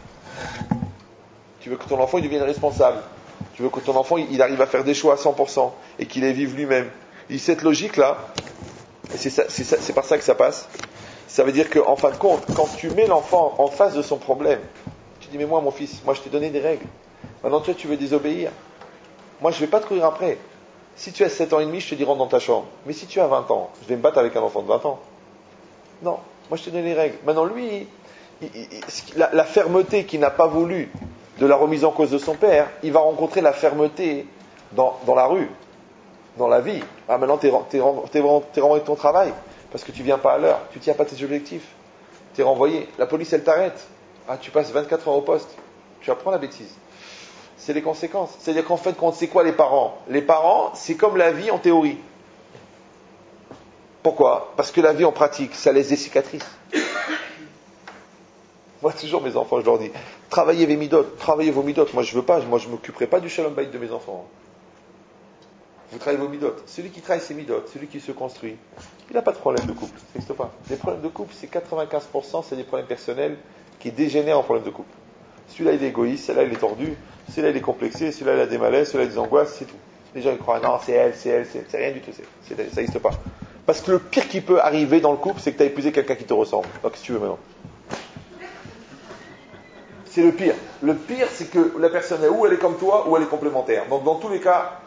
Tu veux que ton enfant, il devienne responsable. Tu veux que ton enfant, il arrive à faire des choix à 100% et qu'il les vive lui-même. Et cette logique-là, c'est par ça que ça passe. Ça veut dire qu'en fin de compte, quand tu mets l'enfant en face de son problème, tu dis, mais moi, mon fils, moi, je t'ai donné des règles. Maintenant, toi, tu veux désobéir. Moi, je ne vais pas te courir après. Si tu as 7 ans et demi, je te dis rentre dans ta chambre. Mais si tu as 20 ans, je vais me battre avec un enfant de 20 ans. Non, moi je te donne les règles. Maintenant, lui, la fermeté qu'il n'a pas voulu de la remise en cause de son père, il va rencontrer la fermeté dans la rue, dans la vie. Ah, maintenant, t'es renvoyé de ton travail parce que tu viens pas à l'heure, tu tiens pas tes objectifs. T'es renvoyé. La police, elle t'arrête. Ah, tu passes 24 heures au poste. Tu apprends la bêtise. C'est les conséquences. C'est-à-dire qu'en fait, c'est quoi les parents? Les parents, c'est comme la vie en théorie. Pourquoi? Parce que la vie en pratique, ça laisse des cicatrices. Moi, toujours mes enfants, je leur dis, travaillez vos midotes. Moi, je veux pas, moi, je m'occuperai pas du shalom bayit de mes enfants. Vous travaillez vos midotes. Celui qui travaille ses midotes, celui qui se construit, il n'a pas de problème de couple. Ça n'existe pas. Les problèmes de couple, c'est 95%, c'est des problèmes personnels qui dégénèrent en problèmes de couple. Celui-là, il est égoïste, celui-là, il est tordu, celui-là, il est complexé, celui-là, il a des malaises, celui-là, il a des angoisses, c'est tout. Les gens, ils croient, non, c'est elle, c'est rien du tout, ça n'existe pas. Parce que le pire qui peut arriver dans le couple, c'est que tu as épousé quelqu'un qui te ressemble. Donc, qu'est-ce que tu veux maintenant? C'est le pire. Le pire, c'est que la personne est ou elle est comme toi, ou elle est complémentaire. Donc, dans tous les cas,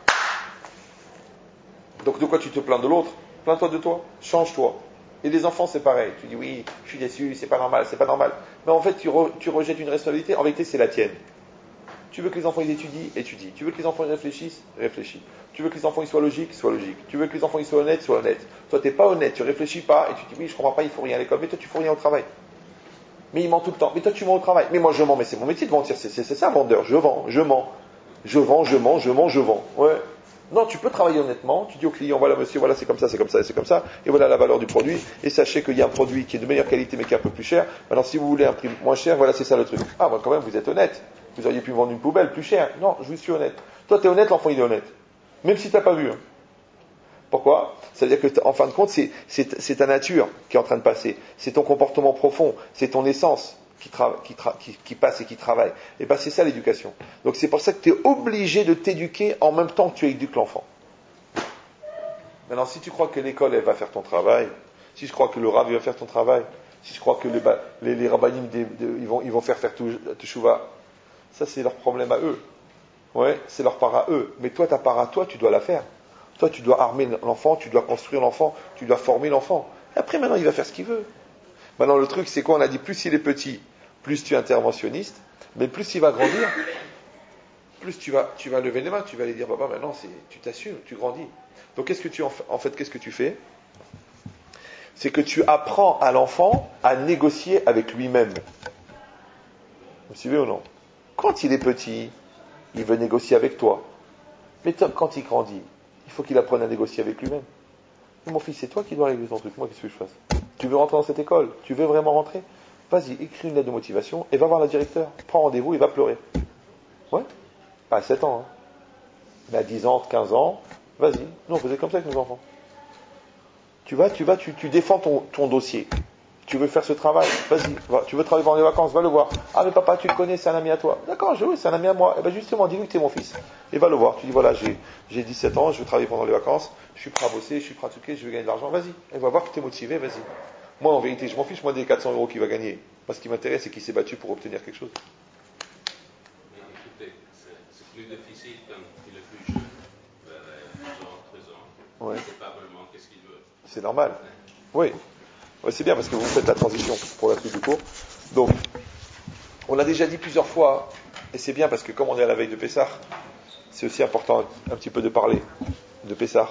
donc de quoi tu te plains de l'autre? Plains-toi de toi, change-toi. Et les enfants, c'est pareil. Tu dis, oui, je suis déçu, c'est pas normal. Mais en fait, tu rejettes une responsabilité. En vérité, c'est la tienne. Tu veux que les enfants ils étudient, étudie. Tu veux que les enfants ils réfléchissent, réfléchis. Tu veux que les enfants ils soient logiques, sois logique. Tu veux que les enfants ils soient honnêtes, sois honnête. Toi, t'es pas honnête, tu réfléchis pas, et tu dis, oui, je comprends pas, il faut rien à l'école. Mais toi, tu fais rien au travail. Mais il ment tout le temps. Mais toi, tu mens au travail. Mais moi, je mens. Mais c'est mon métier de mentir. C'est ça, vendeur. Je vends, je mens. Je vends, je mens, je mens, je vends. Ouais. Non, tu peux travailler honnêtement. Tu dis au client, voilà monsieur, voilà c'est comme ça, c'est comme ça, c'est comme ça. Et voilà la valeur du produit. Et sachez qu'il y a un produit qui est de meilleure qualité mais qui est un peu plus cher. Alors si vous voulez un prix moins cher, voilà c'est ça le truc. Ah, bah quand même, vous êtes honnête. Vous auriez pu me vendre une poubelle plus chère. Non, je vous suis honnête. Toi, tu es honnête, l'enfant il est honnête. Même si tu n'as pas vu. Hein. Pourquoi? C'est-à-dire que, en fin de compte, c'est ta nature qui est en train de passer. C'est ton comportement profond. C'est ton essence qui passe et qui travaille. Et bien, c'est ça l'éducation. Donc, c'est pour ça que tu es obligé de t'éduquer en même temps que tu éduques l'enfant. Maintenant, si tu crois que l'école, elle va faire ton travail, si je crois que le rav, il va faire ton travail, si je crois que les rabbinim, ils vont faire teshuva, ça, c'est leur problème à eux. Ouais, c'est leur part à eux. Mais toi, ta part à toi, tu dois la faire. Toi, tu dois armer l'enfant, tu dois construire l'enfant, tu dois former l'enfant. Et après, maintenant, il va faire ce qu'il veut. Maintenant, le truc, c'est quoi? On a dit, plus il est petit, plus tu es interventionniste, mais plus il va grandir, plus tu vas lever les mains, tu vas aller dire, papa, maintenant, tu t'assumes, tu grandis. Donc, qu'est-ce que tu fais? C'est que tu apprends à l'enfant à négocier avec lui-même. Vous me suivez ou non? Quand il est petit, il veut négocier avec toi. Mais quand il grandit, il faut qu'il apprenne à négocier avec lui-même. Mais mon fils, c'est toi qui dois régler ton truc. Moi, qu'est-ce que je fasse? Tu veux rentrer dans cette école? Tu veux vraiment rentrer? Vas-y, écris une lettre de motivation et va voir la directeur. Prends rendez-vous et va pleurer. Ouais? Pas à 7 ans. Hein. Mais à 10 ans, 15 ans, vas-y. Nous, on faisait comme ça avec nos enfants. Tu défends ton dossier. Tu veux faire ce travail? Vas-y. Va. Tu veux travailler pendant les vacances? Va le voir. Ah, mais papa, tu le connais, c'est un ami à toi. D'accord, oui, c'est un ami à moi. Et bien justement, dis-lui que t'es mon fils. Et va le voir. Tu dis, voilà, j'ai 17 ans, je veux travailler pendant les vacances, je suis prêt à bosser, je suis prêt à truquer, je veux gagner de l'argent. Vas-y. Et va voir que t'es motivé, vas-y. Moi, en vérité, je m'en fiche, moi, des 400 € qu'il va gagner. Moi, ce qui m'intéresse, c'est qu'il s'est battu pour obtenir quelque chose. Mais écoutez, c'est plus difficile quand il est plus jeune, vers 12 ans, 13 ans. Ouais. Il ne sait pas vraiment qu'est-ce qu'il veut. C'est normal. Oui. Ouais, c'est bien parce que vous faites la transition pour la suite du cours. Donc, on a déjà dit plusieurs fois, et c'est bien parce que comme on est à la veille de Pessah, c'est aussi important un petit peu de parler de Pessah.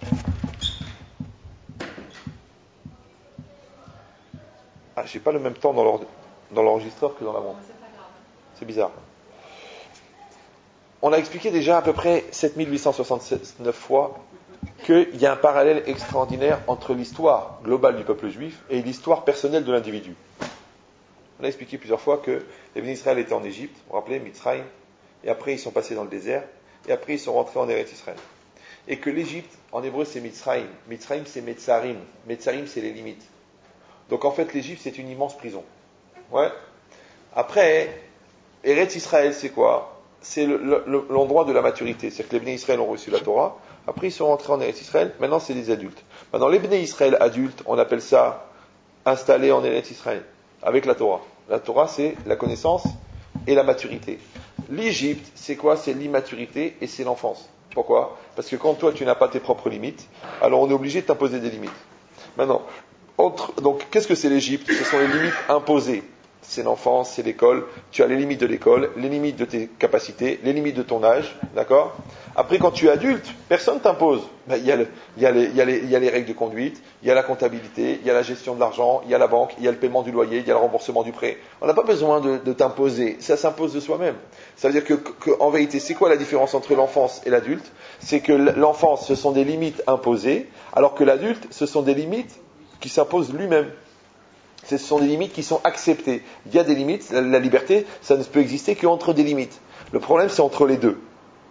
Ah, j'ai pas le même temps dans l'enregistreur que dans la montre. C'est bizarre. On a expliqué déjà à peu près 7869 fois qu'il y a un parallèle extraordinaire entre l'histoire globale du peuple juif et l'histoire personnelle de l'individu. On a expliqué plusieurs fois que les bénis Israël étaient en Égypte, vous vous rappelez, Mitzrayim, et après ils sont passés dans le désert, et après ils sont rentrés en Eretz Israël. Et que l'Égypte, en hébreu c'est Mitzrayim, Mitzrayim c'est Metzarim, Metzarim c'est les limites. Donc en fait l'Égypte c'est une immense prison. Ouais. Après, Eretz Israël c'est quoi? C'est l'endroit de la maturité. C'est-à-dire que les bénis Israël ont reçu la Torah, après ils sont rentrés en Eretz Israël, maintenant c'est des adultes. Maintenant les bénis Israël adultes, on appelle ça installés en Eretz Israël, avec la Torah. La Torah c'est la connaissance et la maturité. L'Égypte, c'est quoi? C'est l'immaturité et c'est l'enfance. Pourquoi? Parce que quand toi, tu n'as pas tes propres limites, alors on est obligé de t'imposer des limites. Maintenant, donc, qu'est-ce que c'est l'Égypte? Ce sont les limites imposées. C'est l'enfance, c'est l'école. Tu as les limites de l'école, les limites de tes capacités, les limites de ton âge, d'accord? Après, quand tu es adulte, personne ne t'impose. Il y a les règles de conduite, il y a la comptabilité, il y a la gestion de l'argent, il y a la banque, il y a le paiement du loyer, il y a le remboursement du prêt. On n'a pas besoin de t'imposer, ça s'impose de soi-même. Ça veut dire que en vérité, c'est quoi la différence entre l'enfance et l'adulte? C'est que l'enfance, ce sont des limites imposées, alors que l'adulte, ce sont des limites qui s'imposent lui-même. Ce sont des limites qui sont acceptées. Il y a des limites, la liberté, ça ne peut exister qu'entre des limites. Le problème, c'est entre les deux.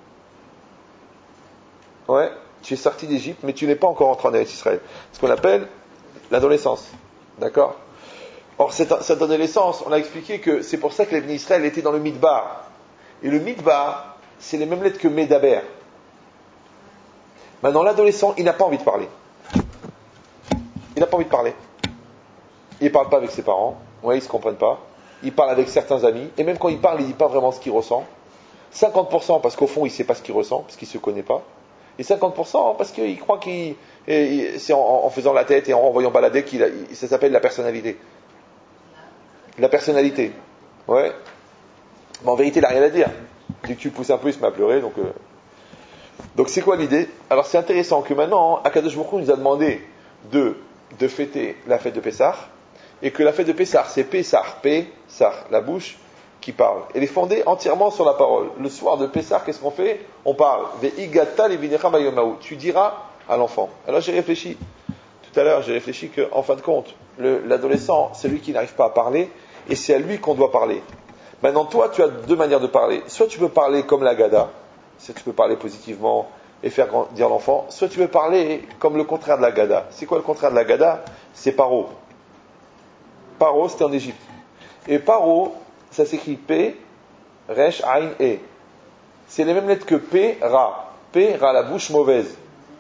Ouais, tu es sorti d'Égypte, mais tu n'es pas encore entré en Eretz Israël. Ce qu'on appelle l'adolescence. D'accord? Or, cette adolescence, on a expliqué que c'est pour ça que les Bnei Israël étaient dans le Midbar. Et le Midbar, c'est les mêmes lettres que Médaber. Maintenant, l'adolescent, il n'a pas envie de parler. Il n'a pas envie de parler. Il ne parle pas avec ses parents. Ouais, ils ne se comprennent pas. Il parle avec certains amis. Et même quand il parle, il ne dit pas vraiment ce qu'il ressent. 50% parce qu'au fond, il ne sait pas ce qu'il ressent, parce qu'il ne se connaît pas. Et 50% parce qu'il croit c'est en faisant la tête et en renvoyant balader ça s'appelle la personnalité. La personnalité. Ouais. Mais en vérité, il n'a rien à dire. Dès que tu pousses un peu, il se met à pleurer. Donc c'est quoi l'idée? Alors c'est intéressant que maintenant, Akadosh Baruch Hu nous a demandé de fêter la fête de Pessah, et que la fête de Pessah, c'est Pessah, la bouche qui parle. Elle est fondée entièrement sur la parole. Le soir de Pessah, qu'est-ce qu'on fait? On parle. Tu diras à l'enfant. Alors j'ai réfléchi. Tout à l'heure, j'ai réfléchi qu'en fin de compte, l'adolescent, c'est lui qui n'arrive pas à parler, et c'est à lui qu'on doit parler. Maintenant, toi, tu as deux manières de parler. Soit tu peux parler comme la Gada, soit tu peux parler positivement et faire grandir l'enfant, soit tu peux parler comme le contraire de la Gada. C'est quoi le contraire de la Gada? C'est Paro. Paro, c'était en Égypte. Et Paro, ça s'écrit P, Resh, Ain, E. C'est les mêmes lettres que P, Ra. P, Ra, la bouche mauvaise.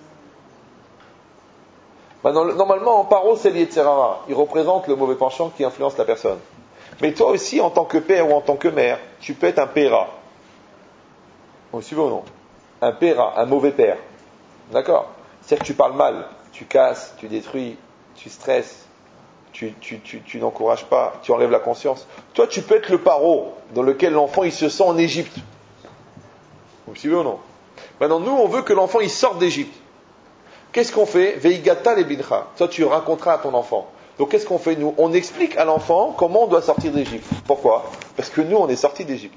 Maintenant, normalement, Paro, c'est l'Yetzerara. Il représente le mauvais penchant qui influence la personne. Mais toi aussi, en tant que père ou en tant que mère, tu peux être un Péra. Vous suivez ou non? Un Péra, un mauvais père. D'accord? C'est-à-dire que tu parles mal, tu casses, tu détruis, tu stresses, tu n'encourages pas, tu enlèves la conscience. Toi, tu peux être le Paro dans lequel l'enfant il se sent en Égypte. Vous suivez ou non? Maintenant, nous, on veut que l'enfant il sorte d'Égypte. Qu'est-ce qu'on fait? Veigata le bincha. Toi, tu raconteras à ton enfant. Donc, qu'est-ce qu'on fait, nous? On explique à l'enfant comment on doit sortir d'Égypte. Pourquoi? Parce que nous, on est sortis d'Égypte.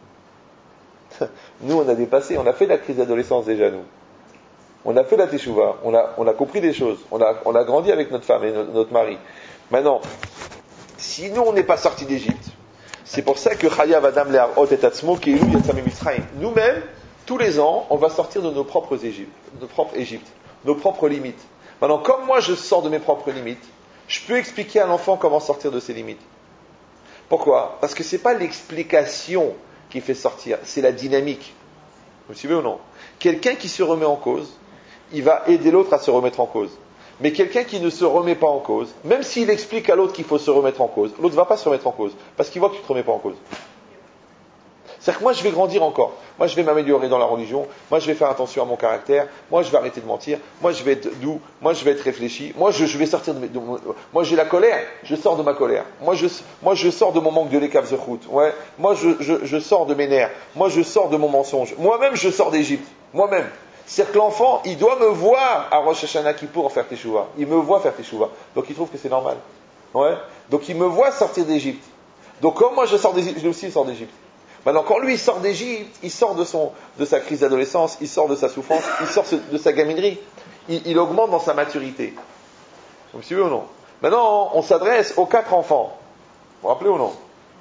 Nous, on a dépassé, on a fait la crise d'adolescence déjà, nous. On a fait la teshuva, on a compris des choses, on a grandi avec notre femme et notre mari. Maintenant, si nous, on n'est pas sortis d'Égypte, c'est pour ça que Chayav Adam Le'arot et Atzmo Keilu Yatzam Mitzrayim. Nous-mêmes, tous les ans, on va sortir de nos propres Égypte, nos propres limites. Maintenant, comme moi, je sors de mes propres limites, je peux expliquer à l'enfant comment sortir de ses limites. Pourquoi? Parce que c'est pas l'explication qui fait sortir, c'est la dynamique. Vous suivez ou non? Quelqu'un qui se remet en cause, il va aider l'autre à se remettre en cause. Mais quelqu'un qui ne se remet pas en cause, même s'il explique à l'autre qu'il faut se remettre en cause, l'autre ne va pas se remettre en cause, parce qu'il voit que tu ne te remets pas en cause. C'est-à-dire que moi je vais grandir encore, moi je vais m'améliorer dans la religion, moi je vais faire attention à mon caractère, moi je vais arrêter de mentir, moi je vais être doux, moi je vais être réfléchi, moi je vais sortir moi j'ai la colère, je sors de ma colère, moi je sors de mon manque de l'écave zechout, ouais, moi je sors de mes nerfs, moi je sors de mon mensonge, moi-même je sors d'Égypte, moi-même. C'est-à-dire que l'enfant, il doit me voir à Rosh Hashanah Kippour faire teshuva, il me voit faire teshuva, donc il trouve que c'est normal, ouais, donc il me voit sortir d'Égypte, donc comme moi je sors d'Égypte, lui aussi il sort d'Égypte. Maintenant, quand lui il sort d'Égypte, il sort de sa crise d'adolescence, il sort de sa souffrance, il sort de sa gaminerie, il augmente dans sa maturité. Vous me suivez ou non? Maintenant, on s'adresse aux 4 enfants. Vous vous rappelez ou non?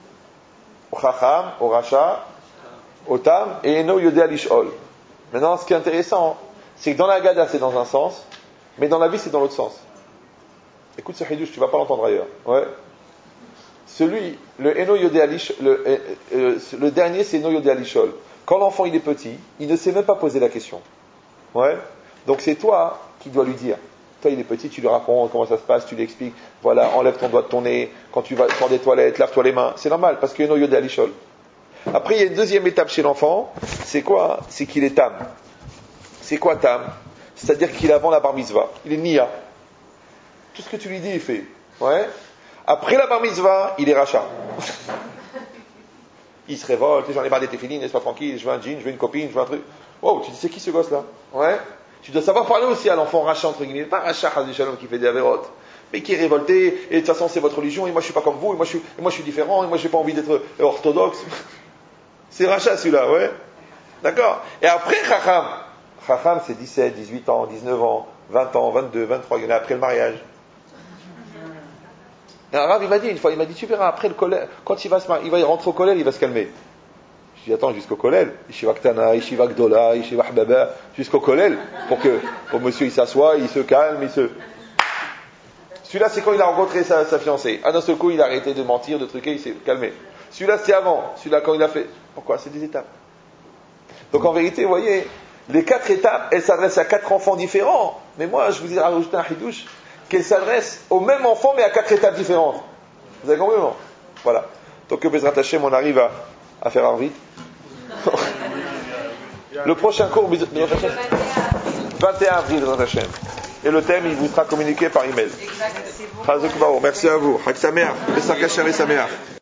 Au Chacham, au Racha, au Tam et Eno Yodea Lishol. Maintenant, ce qui est intéressant, c'est que dans la Haggadah c'est dans un sens, mais dans la vie c'est dans l'autre sens. Écoute ce Hidush, tu ne vas pas l'entendre ailleurs. Ouais. Le Eno Yodea Lishol, le dernier c'est Eno Yodea Lishol. Quand l'enfant il est petit, il ne sait même pas poser la question. Ouais. Donc c'est toi qui dois lui dire. Toi il est petit, tu lui racontes comment ça se passe, tu lui expliques, voilà, enlève ton doigt de ton nez, quand tu vas prendre des toilettes, lave-toi les mains. C'est normal, parce que Eno Yodea Lishol. Après, il y a une deuxième étape chez l'enfant. C'est quoi? C'est qu'il est tam. C'est quoi tam? C'est-à-dire qu'il est avant la bar mitzvah. Il est niya. Tout ce que tu lui dis, il fait. Ouais. Après la bar mitzvah, il est rachat. Il se révolte, j'en ai marre des téfilines, laisse pas tranquille, je veux un jean, je veux une copine, je veux un truc. Wow, tu dis, c'est qui ce gosse-là? Ouais. Tu dois savoir parler aussi à l'enfant rachat, entre guillemets. Pas rachat, qui fait des avérotes, mais qui est révolté, et de toute façon, c'est votre religion, et moi, je suis pas comme vous, et moi, je suis différent, et moi, j'ai pas envie d'être orthodoxe. C'est rachat, celui-là, ouais. D'accord? Et après, Chacham. Chacham, c'est 17, 18 ans, 19 ans, 20 ans, 22, 23, il y en a après le mariage. Et un Rav, il m'a dit une fois, il m'a dit, tu verras, après le collège, quand il va rentrer au collège, il va se calmer. Je dis, attends, jusqu'au collège, Yeshiva Ktana, Yeshiva Gdola, Yeshiva Hbaba, jusqu'au collège, pour monsieur, il s'assoit, il se calme, Celui-là, c'est quand il a rencontré sa fiancée. À d'un seul coup, il a arrêté de mentir, de truquer, il s'est calmé. Celui-là, c'est avant. Celui-là, quand il a fait. Pourquoi? C'est des étapes. Donc, en vérité, vous voyez, les 4 étapes, elles s'adressent à 4 enfants différents. Mais moi, je vous ai rajouté un hidouche, qu'elles s'adressent au même enfant, mais à 4 étapes différentes. Vous avez compris, non? Voilà. Donc, Bezrat Hashem, on arrive à faire un vite. Le prochain cours, 21 avril, Bezrat Hashem. Et le thème, il vous sera communiqué par email. Merci à vous. Hak Sameach. Pesach Kasher et Sameach.